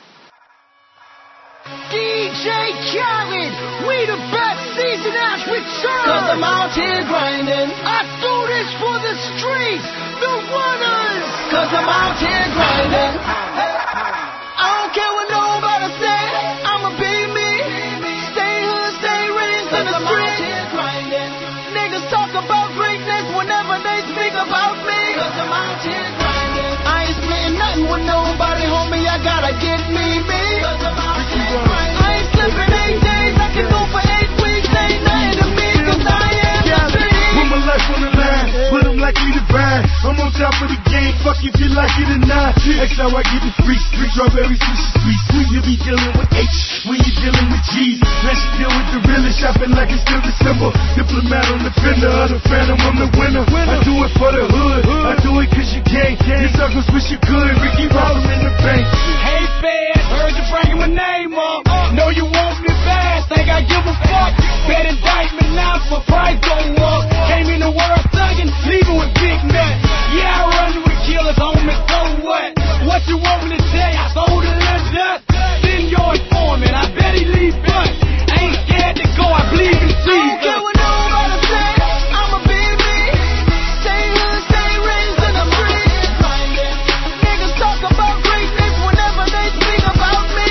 DJ Khaled, we the best season out with Sean. 'Cause I'm out here grinding. I do this for the streets, the runners. 'Cause I'm out here grinding. I don't care what nobody say, I'ma be me. Stay hood, stay raised in the streets. Niggas talk about greatness whenever they speak about me. 'Cause I'm out here grinding. I ain't splitting nothing with nobody, homie, I gotta get me. 'Cause I'm out here grinding. I ain't slipping 8 days, I can go for 8 weeks, ain't nothing to me, 'cause I am the city. Put my life on the line, but I'm likely to ride. I'm on top of the game, fuck if you like it or not. That's how I get the freaks, strawberry sweet. You be dealing with H when you dealing with G's. Let's deal with the realest, shopping like it's still December. Diplomat on the fender of the phantom, I'm the winner. I do it for the hood, I do it 'cause you can't. Your suckers wish you could, Ricky Rollin in the bank. Hey fans, heard you bringing my name up. Know you want me fast, think I give a fuck. Bad indictment now for price go up. Came in the world thuggin', leaving with big nuts. Yeah, I run with killers, homie, so what? What you want me to say? I sold a little dust. Send your informant, I bet he leave bust. I ain't scared to go, I believe in Jesus. I don't care what nobody say, I'ma be me. Stay hood, stay raised in the streets. Niggas talk about greatness whenever they speak about me.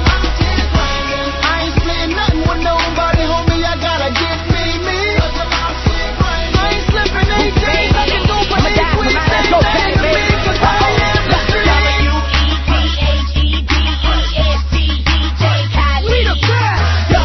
I ain't splitting nothing with nobody, homie, I gotta get me. I ain't slipping 8 days, I can go for 8 weeks, ain't nothing to me, 'cause I am the street. We the best.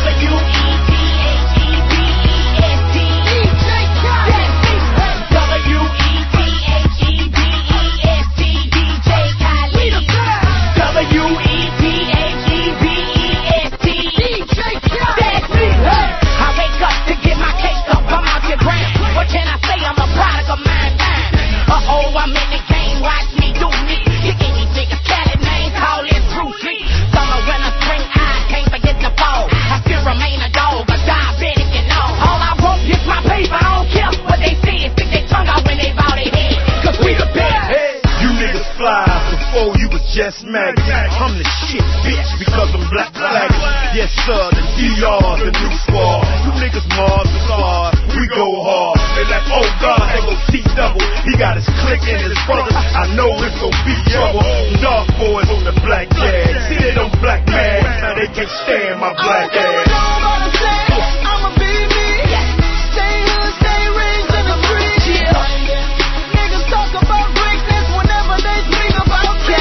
I'm in the game, watch me do me. You any nigga Khaled name, call it Bruce Lee. Summer when I spring, I can't forget the fall. I still remain a dog, a diabetic and all. All I want is my paper, I don't care what they say. Stick their tongue out when they bow their head, 'cause we the best. Hey, you niggas fly before you was just maggots. I'm the shit, bitch, because I'm black. Yes sir, the DR, the new squad. You niggas Mars the squad, we go hard. They like, oh God, they go T-double. He got his clique and his brothers, I know it's gon' be trouble. Dark boys on the black jag. See they don't black man, now they can't stand my black I don't care what ass. nobody say, I'ma be me. Stay hood, stay raised in the streets. Niggas talk about greatness whenever they speak about me.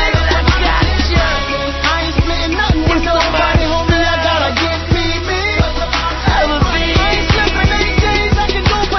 I ain't splitting nothing with nobody, homie, I gotta get me. I ain't slipping 8 days, I can go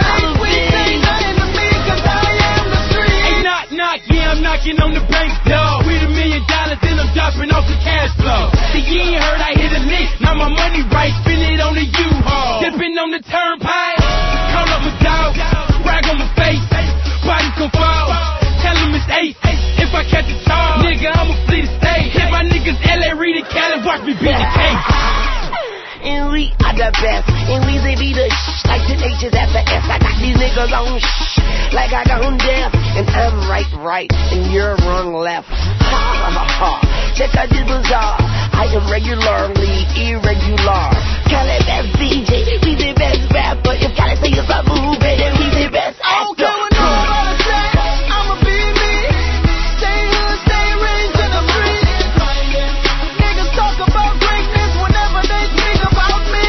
Checking on the bank, dog. With $1 million, then I'm dropping off the cash flow. See, you ain't heard I hit a lick. Now my money right, spend it on the U-Haul. Dipping on the turnpike. Call up my dog. Rag on my face. Body gon' fall. Tell him it's Ace. If I catch a charge, nigga, I'ma flee the state. Hit my niggas L.A. Reid and Cali, watch me beat the case. And we are the best. And we they be the like the H's at the S. I got these niggas on like I got them deaf. And I'm right, and you're wrong left. Ha ha ha ha. Check out this bizarre. I am regularly irregular. Cali best DJ, we the best rapper. If Cali say it's a movie, then we the best actor. I'ma be me. Stay hood, stay rich in the street. Niggas talk about greatness whenever they speak about me.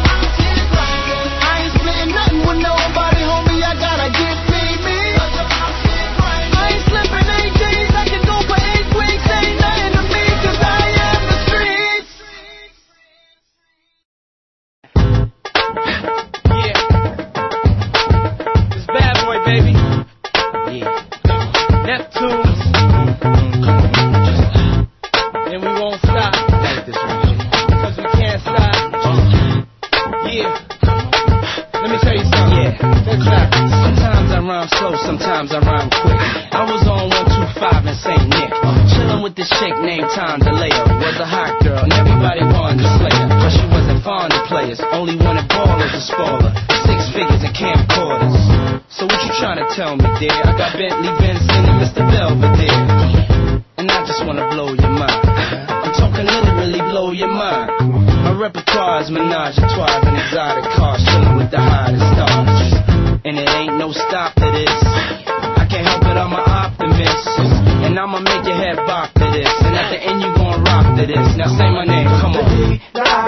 I ain't splitting nothing with nobody, homie. I gotta get me. I ain't slipping 8 days. I can go for 8 weeks. Ain't nothing to me, 'cause I am the streets. Yeah. It's Bad Boy, baby. Yeah. Neptunes. And we won't stop. Because we can't stop. Yeah. Let me tell you something. Yeah. Sometimes I rhyme slow, sometimes I rhyme quick. I was on 125 in St. Nick. Chillin' with this chick named Tom DeLeo. Was a hot girl, and everybody wanted to slay her. But she wasn't fond of players, only wanted ballers to spoil her. 6 figures and camcorders. So what you trying to tell me, dear? I got Bentley, Benson, and Mr. Belvedere. And I just wanna blow your mind. I'm talking literally blow your mind. My repertoire is menage a trois and exotic cars, chillin' with the hottest stars. And it ain't no stop to this. I can't help it, I'm an optimist. And I'ma make your head bop to this. And at the end you gon' rock to this. Now say my name, come on. The D,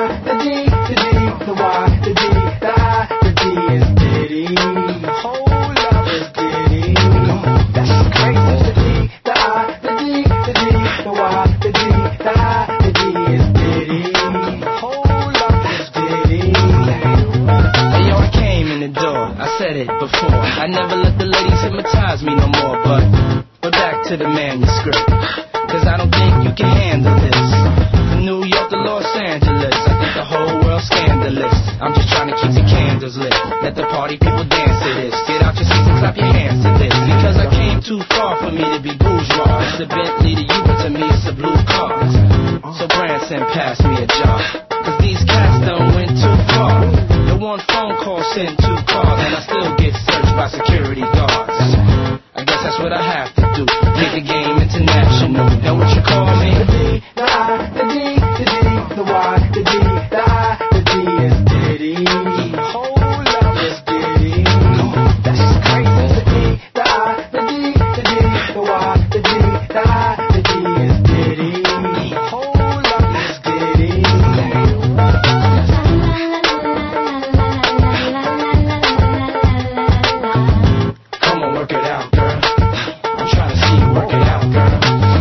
the Y, the D, the I, the D is Diddy. Hold up, it's Diddy. That's crazy. The D, the I, the D, the D, the Y, the D, the I, the D is Diddy. Hold up, it's Diddy. Hey yo, I came in the door, I said it before. I never let the ladies hypnotize me no more, but back to the manuscript. 'Cause I don't think you can handle this. From New York to Los Angeles, I think the whole world's scandalous. I'm just trying to keep the candles lit. Let the party people dance to this. Get out your seats and clap your hands to this. Because I came too far for me to be bourgeois. It's a Bentley to you, but to me it's a blue car. So Branson, pass me a jar. 'Cause these cats done went too far. The one phone call sent 2 calls, and I still get searched by security guards. I guess that's what I have to do. Make the game international. Know what you call me? The D, the I, the D, the D, the Y, the D, the I, the D is Diddy. Hold up, it's Diddy. That's crazy. The D, the I, the D, the D, the Y, the D, the I, the D is Diddy. Hold up, it's Diddy. Come on, work it out, girl. I'm trying to see you work it out, girl.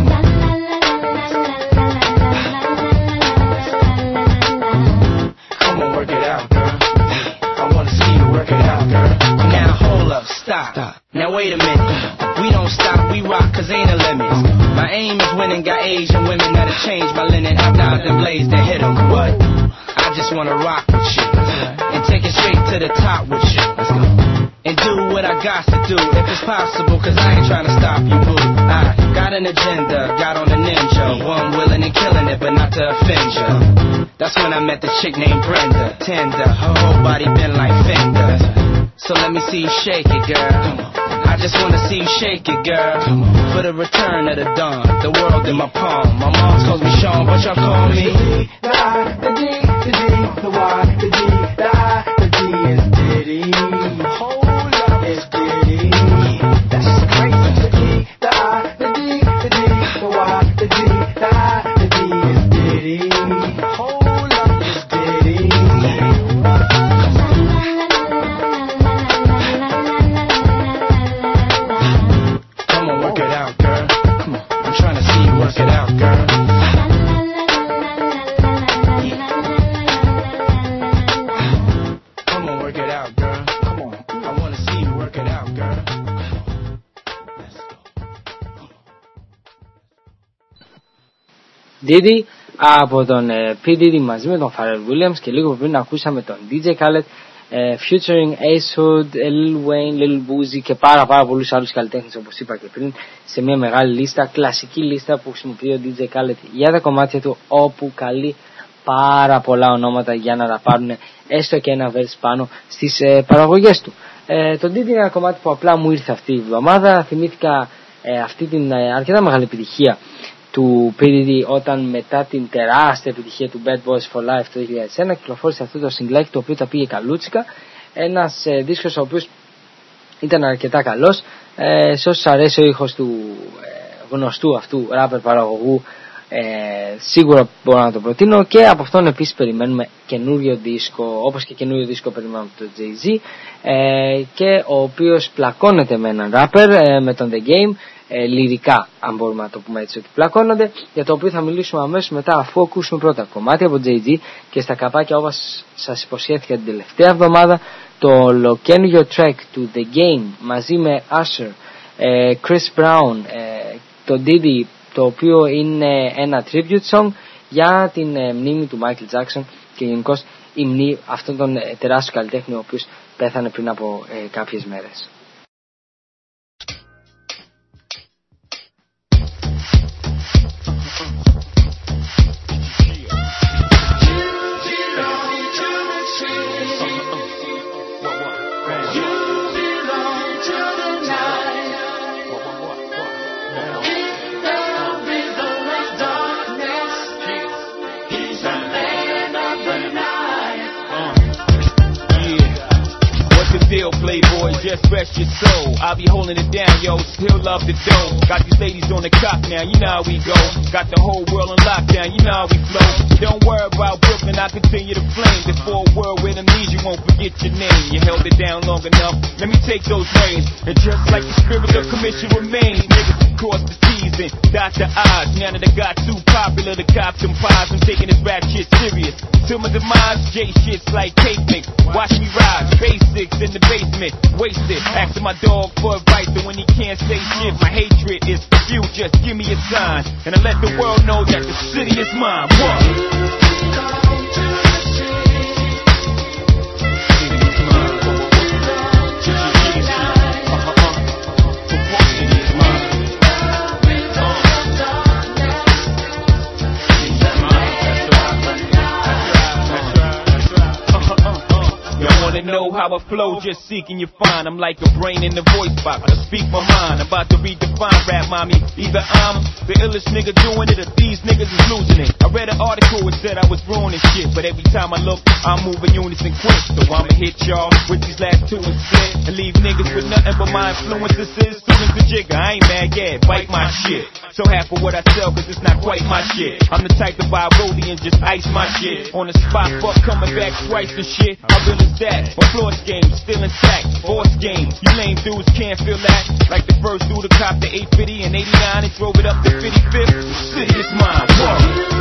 Come on, work it out, girl. I wanna see you work it out, girl. Now hold up, stop. Now wait a minute. We don't stop, we rock, 'cause ain't a limit. My aim is winning, got Asian women that'll change my linen. I've died and blazed and hit 'em. What? I just wanna rock with you and take it straight to the top with you. Let's go. And do what I got to do, if it's possible, 'cause I ain't trying to stop you, boo. I got an agenda, got on a ninja, one willing and killing it, but not to offend ya. That's when I met the chick named Brenda, tender, her whole body been like Fender. So let me see you shake it, girl. I just wanna see you shake it, girl. For the return of the dawn, the world in my palm. My mom calls me Sean, but y'all call me The I, the D, the D, the Y, the D, the I, the D is Diddy. Hold up, it's Diddy. That's crazy. The D, the I, the D, the D, the Y, the D, the I, the D is Diddy. Hold up, it's Diddy. Come on, work it out, girl. Come on, I'm trying to see you work it out, girl. Come on, work it out, girl. Diddy από τον P. Diddy μαζί με τον Pharrell Williams, και λίγο πριν ακούσαμε τον DJ Khaled featuring Ace Hood, Lil Wayne, Lil Boozy και πάρα πολλούς άλλους καλλιτέχνες, όπως είπα και πριν, σε μια μεγάλη λίστα, κλασική λίστα που χρησιμοποιεί ο DJ Khaled για τα κομμάτια του, όπου καλεί πάρα πολλά ονόματα για να ραπάρουν έστω και ένα verse πάνω στις παραγωγές του. Το Diddy είναι ένα κομμάτι που απλά μου ήρθε αυτή η εβδομάδα. Θυμήθηκα αυτή την αρκετά μεγάλη επιτυχία του P. Diddy όταν μετά την τεράστια επιτυχία του Bad Boys for Life το 2001 κυκλοφόρησε αυτό το συγκλάκι, το οποίο τα πήγε καλούτσικα. Ένας δίσκος ο οποίος ήταν αρκετά καλός. Σε όσους αρέσει ο ήχος του γνωστού αυτού rapper παραγωγού, σίγουρα μπορώ να το προτείνω, και από αυτόν επίσης περιμένουμε καινούριο δίσκο, όπως και καινούριο δίσκο περιμένουμε από το Jay-Z, και ο οποίος πλακώνεται με έναν rapper, με τον The Game, λυρικά, αν μπορούμε να το πούμε έτσι, ότι πλακώνονται, για το οποίο θα μιλήσουμε αμέσως μετά, αφού ακούσουμε πρώτα κομμάτι από Jay-Z, και στα καπάκια, όπως σας υποσχέθηκα την τελευταία εβδομάδα, το ολοκαίνουργιο track του The Game μαζί με Usher, Chris Brown, το Diddy, το οποίο είναι ένα tribute song για την μνήμη του Michael Jackson και γενικώς η μνήμη αυτόν τον τεράστιο καλλιτέχνη, ο οποίος πέθανε πριν από κάποιες μέρες. Deal, playboy, just rest your soul. I'll be holding it down, yo, still love the dough. Got these ladies on the cop now, you know how we go. Got the whole world on lockdown, you know how we flow. Don't worry about Brooklyn, I continue to flame. This for a world with amnesia, won't forget your name. You held it down long enough, let me take those reins. And just like the spirit of commission remains, niggas cross the T's and dot the I's. Now that I got too popular to cop them pies, I'm taking this rap shit serious. Till my demise, J shit's like cake mix. Watch me rise, basics in the basement, wasted. Asking my dog for advice, and when he can't say shit, my hatred is few. Just give me a sign, and I let the world know that the city is mine. Know how I flow, just seeking you find. I'm like a brain in the voice box, I speak my mind. I'm about to redefine rap, mommy. Either I'm the illest nigga doing it, or these niggas is losing it. I read an article that said I was ruining shit, but every time I look, I'm moving unison quick. So I'ma hit y'all with these last two and split, and leave niggas with nothing but my influences. Soon as the jigger, I ain't mad, yeah, bite my shit. So half of what I sell, cause it's not quite my shit. I'm the type to buy rollie and just ice my shit. On the spot, fuck coming back twice and shit. How real is that? My Florida game still intact. Boss game, you lame dudes can't feel that. Like the first dude to cop the 850 and 89 and drove it up to 55th. The city is mine. Whoa.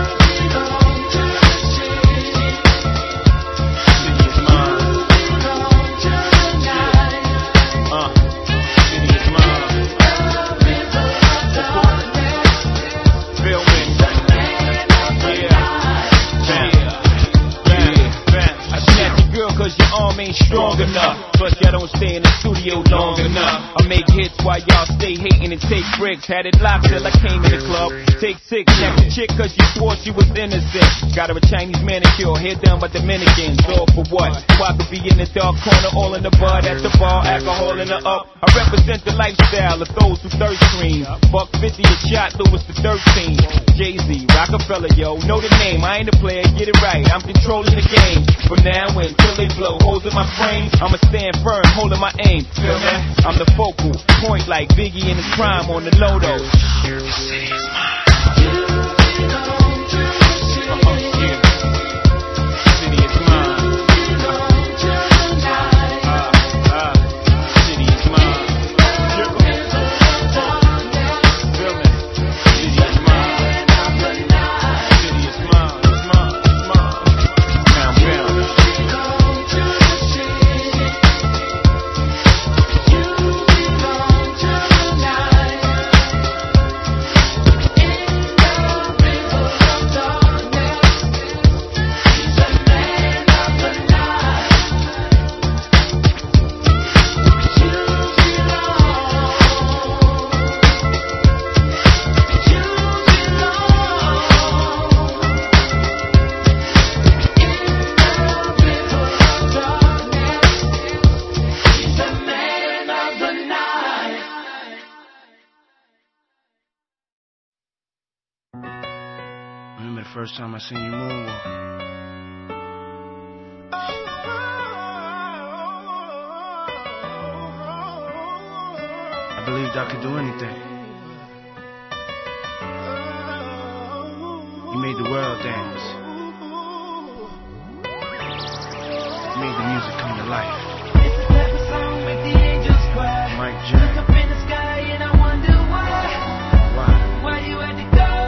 Cause your arm ain't strong enough. Plus y'all don't stay in the studio long enough. I make hits while y'all stay hating and take bricks. Had it locked till I came in the club. Take 6, next a chick cause you swore she was innocent. Got her a Chinese manicure, hair done by Dominicans. All for what? So I could be in the dark corner, all in the bud at the bar, alcohol in the up. I represent the lifestyle of those who thirst cream. Buck 50 a shot, Louis the 13. Jay-Z, Rockefeller, yo, know the name. I ain't a player, get it right. I'm controlling the game. From now until they blow holes in my frame, I'ma stand firm, holding my aim. Feel me? I'm the focal point like Biggie in his prime on the Lodo. The city is mine. remember the first time I seen you moonwalk. I believed I could do anything. You made the world dance. You made the music come to life. Mike Jack. Why you had to go?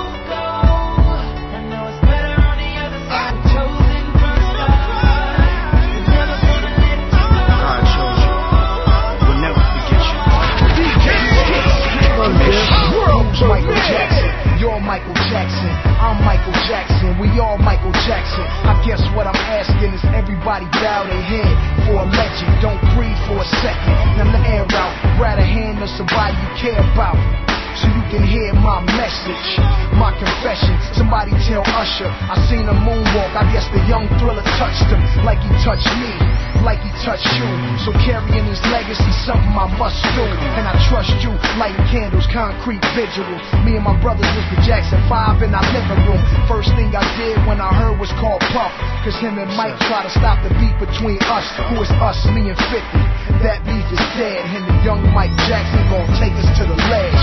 I know it's better on the other side. Chosen from the start. Never gonna let you go. God chose you. We'll never forget you. World's Michael Jackson. You're Michael Jackson. I'm Michael Jackson. We all Michael Jackson. I guess what I'm asking is everybody bow their head for a legend. Don't breathe for a second. Now the air out. Grab a hand of somebody you care about, so you can hear my message, my confession. Somebody tell Usher I seen a moonwalk. I guess the young Thriller touched him like he touched me, like he touched you. So carrying his legacy, something I must do. And I trust you, lighting candles, concrete vigil. Me and my brothers was the Jackson 5 in our living room. First thing I did when I heard was called Puff, cause him and Mike try to stop the beef between us. Who is us, me and 50? That beef is dead, and the young Mike Jackson gon' take us to the ledge.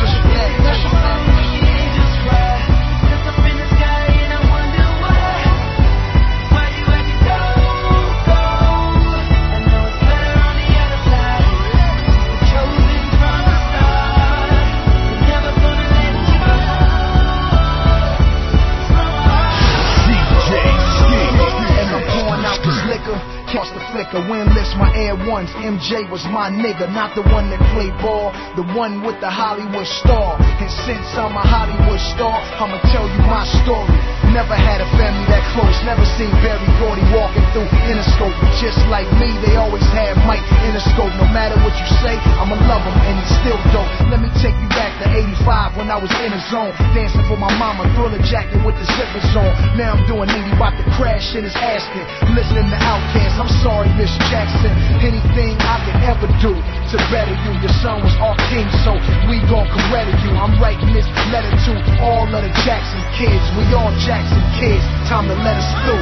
Toss the flicker, win list my Air Ones. MJ was my nigga, not the one that played ball, the one with the Hollywood star. And since I'm a Hollywood star, I'ma tell you my story. Never had a family that close, never seen Barry Gordy walking through Interscope. But just like me, they always had Mike Interscope. No matter what you say, I'ma love him, and he's still dope. Let me take you back to 85 when I was in the zone, dancing for my mama, Thriller jacket with the zippers on. Now I'm doing 80, about to crash in his asket, listening to Outkast. I'm sorry, Miss Jackson. Anything I could ever do to better you. Your son was our king, so we gon' credit you. I'm writing this letter to all of the Jackson kids. We all Jackson kids. Time to let us through.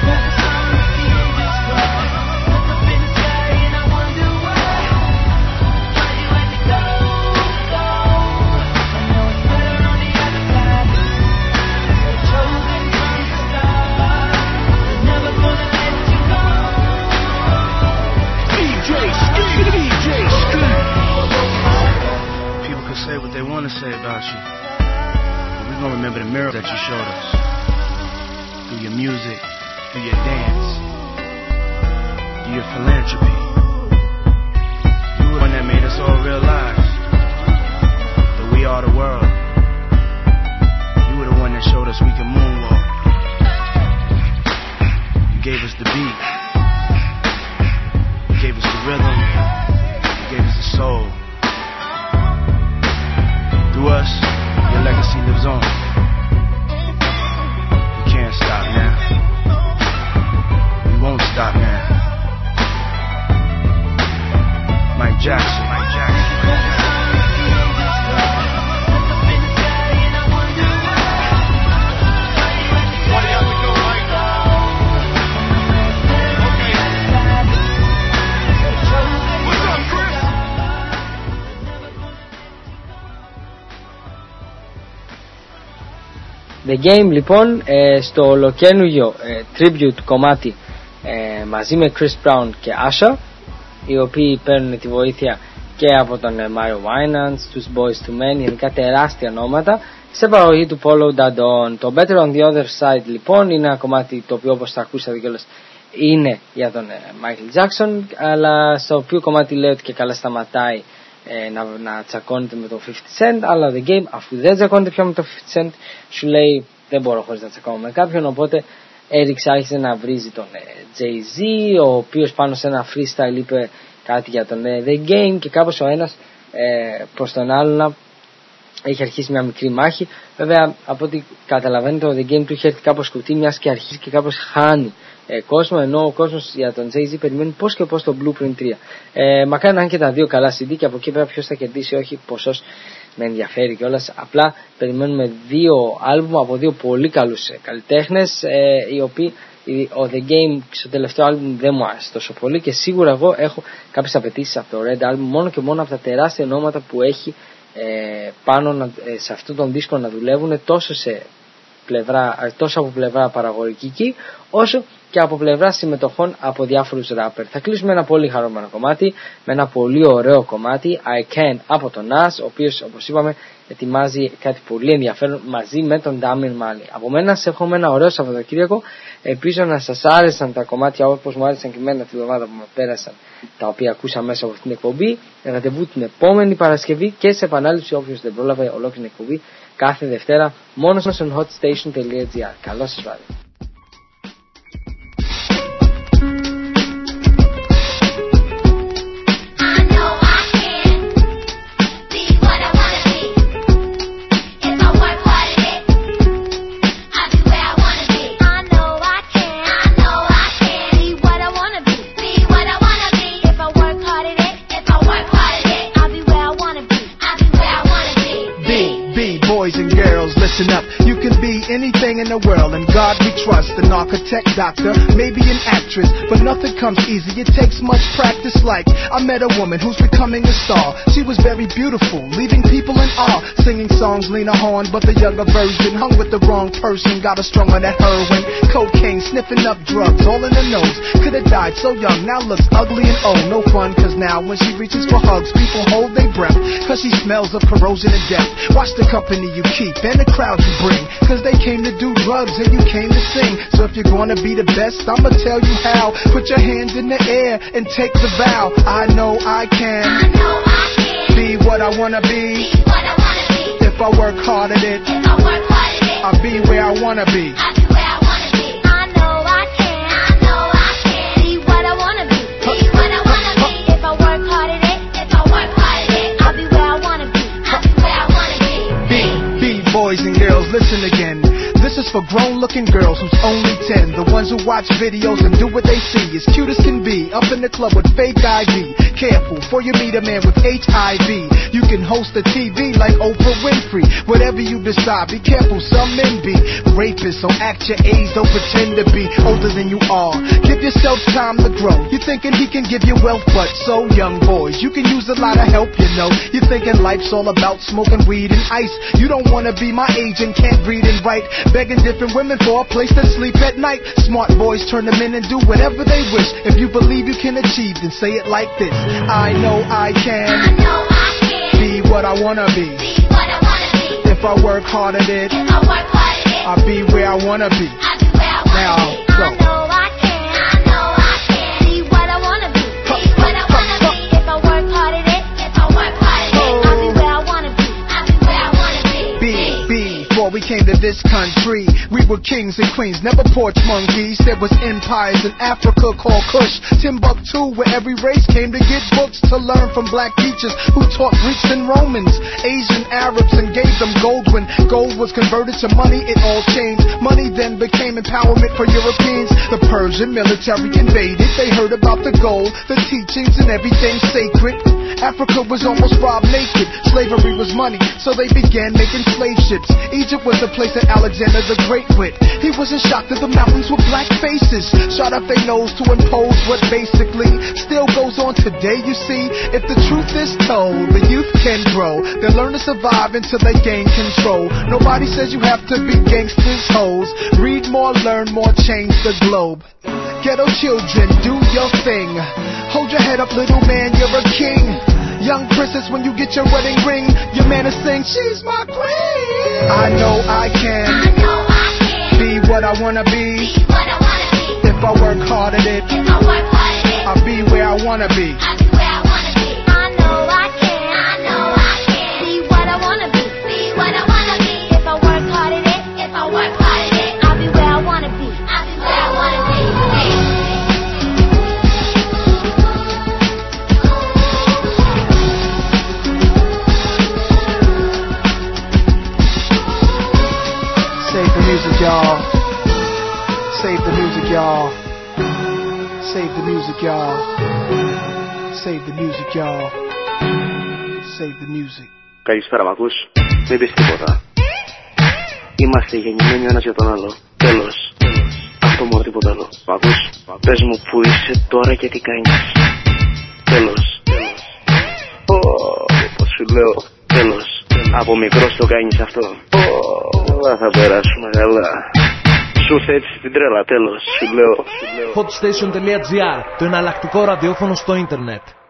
Say what they want to say about you, but we're gonna remember the mirror that you showed us through your music, through your dance, through your philanthropy. You were the one that made us all realize that we are the world. You were the one that showed us we can moonwalk. You gave us the beat, you gave us the rhythm, you gave us the soul. Through us, your legacy lives on. We can't stop now. We won't stop now. Mike Jackson, Mike Jackson, Mike Jackson. The Game λοιπόν στο ολοκαίνουργιο tribute κομμάτι μαζί με Chris Brown και Usher, οι οποίοι παίρνουν τη βοήθεια και από τον Mario Winans, τους Boyz II Men, γενικά τεράστια ονόματα, σε παραγωγή του Polo Dadon. Το Better on the Other Side λοιπόν είναι ένα κομμάτι το οποίο, όπως θα ακούσατε κιόλας, είναι για τον Michael Jackson, αλλά στο οποίο κομμάτι λέει ότι και καλά σταματάει να τσακώνεται με το 50 Cent, αλλά The Game, αφού δεν τσακώνεται πια με το 50 Cent, σου λέει δεν μπορώ χωρίς να τσακώνω με κάποιον, οπότε άρχισε να βρίζει τον Jay-Z, ο οποίος πάνω σε ένα freestyle είπε κάτι για τον The Game και κάπως ο ένας προς τον άλλο έχει αρχίσει μια μικρή μάχη. Βέβαια, από ό,τι καταλαβαίνετε, το The Game του έχει έρθει κάπως κουτί, μιας και αρχίζει και κάπως χάνει κόσμο, ενώ ο κόσμος για τον Jay-Z περιμένει πώς και πώς το Blueprint 3. Μακάρι να είναι και τα δύο καλά CD, και από εκεί πέρα ποιος θα κερδίσει, όχι ποσός με ενδιαφέρει κιόλας. Απλά περιμένουμε δύο άλμπουμ από δύο πολύ καλούς καλλιτέχνες, οι οποίοι ο The Game στο τελευταίο άλμπουμ δεν μου άρεσε τόσο πολύ, και σίγουρα εγώ έχω κάποιες απαιτήσεις από το Red Album, μόνο και μόνο από τα τεράστια ονόματα που έχει πάνω σε αυτόν τον δίσκο να δουλεύουν, τόσο από πλευρά παραγωγική όσο και από πλευρά συμμετοχών από διάφορους rapper. Θα κλείσουμε ένα πολύ χαρούμενο κομμάτι με ένα πολύ ωραίο κομμάτι, I Can, από τον Nas, ο οποίος, όπως είπαμε, ετοιμάζει κάτι πολύ ενδιαφέρον μαζί με τον Damian Marley. Από μένα σε εύχομαι ένα ωραίο Σαββατοκύριακο. Ελπίζω να σας άρεσαν τα κομμάτια όπως μου άρεσαν και εμένα τη βδομάδα που με πέρασαν, τα οποία ακούσα μέσα από αυτήν την εκπομπή. Ραντεβού την επόμενη Παρασκευή και σε επανάληψη, όποιος δεν πρόλαβε ολόκληρη την εκπομπή, κάθε Δευτέρα μόνο στο hotstation.gr. Καλό σας βράδυ. Listen up, you can be anything in the world, and God we trust. An architect, doctor, maybe an actress, but nothing comes easy, it takes much practice. Like, I met a woman who's becoming a star. She was very beautiful, leaving people in awe, singing songs Lena Horne, but the younger version. Hung with the wrong person, got her strung on that heroin, cocaine, sniffing up drugs, all in her nose. Could've died so young, now looks ugly and old. No fun, cause now when she reaches for hugs, people hold their breath, cause she smells of corrosion and death. Watch the company you keep and the crowd you bring, cause they came to do drugs and you came to sing. So if you're gonna be the best, I'ma tell you how. Put your hands in the air and take the vow. I know I can, be what I wanna be. If I work hard at it, I'll be where I wanna be. Boys and girls, listen again. This is for grown-looking girls who's only 10. The ones who watch videos and do what they see. As cute as can be, up in the club with fake ID. Careful, before you meet a man with HIV. You can host a TV like Oprah Winfrey. Whatever you decide, be careful, some men be rapists. So act your age, don't pretend to be older than you are. Give yourself time to grow. You're thinking he can give you wealth, but so young boys, you can use a lot of help, you know. You're thinking life's all about smoking weed and ice. You don't wanna be my age and can't read and write, begging different women for a place to sleep at night. Smart boys turn them in and do whatever they wish. If you believe you can achieve, then say it like this: I know I can, be what I wanna be. If I work hard at it, I'll be where I wanna be. Now go. We came to this country, we were kings and queens, never porch monkeys. There was empires in Africa called Kush, Timbuktu, where every race came to get books to learn from black teachers who taught Greeks and Romans, Asian Arabs, and gave them gold. When gold was converted to money, it all changed. Money then became empowerment for Europeans. The Persian military invaded, they heard about the gold, the teachings and everything sacred. Africa was almost robbed naked, slavery was money, so they began making slave ships. Egypt was the place that Alexander the Great went. He wasn't shocked that the mountains were black faces, shot up their nose to impose what basically still goes on today. You see, if the truth is told, the youth can grow. They'll learn to survive until they gain control. Nobody says you have to be gangsters, hoes. Read more, learn more, change the globe. Ghetto children, do your thing. Hold your head up, little man, you're a king. Young princess, when you get your wedding ring, your man is saying, she's my queen. I know I can, be what I wanna be. If I work hard at it, I'll be where I wanna be. I know I can, be what I wanna be. If I work hard at it, I'll be where I wanna be. y'all. Save the music, y'all. Save the music, y'all. Save the music, y'all. Save the music. Καλησπέρα, μ' ακούς? Μην πεις τίποτα. Είμαστε γεννημένοι ο ένας για τον άλλο. Τέλος. Αυτό μόνο, τίποτα άλλο. Μ' ακούς? Πες μου που είσαι τώρα και τι κάνεις. Τέλος. Όπως σου λέω. Τέλος. Από μικρός το κάνεις αυτό. Όλα θα περάσουμε καλά. Σου θέτεις την τρέλα, τέλος. Σου λέω. Hotstation.gr, το εναλλακτικό ραδιόφωνο στο ίντερνετ.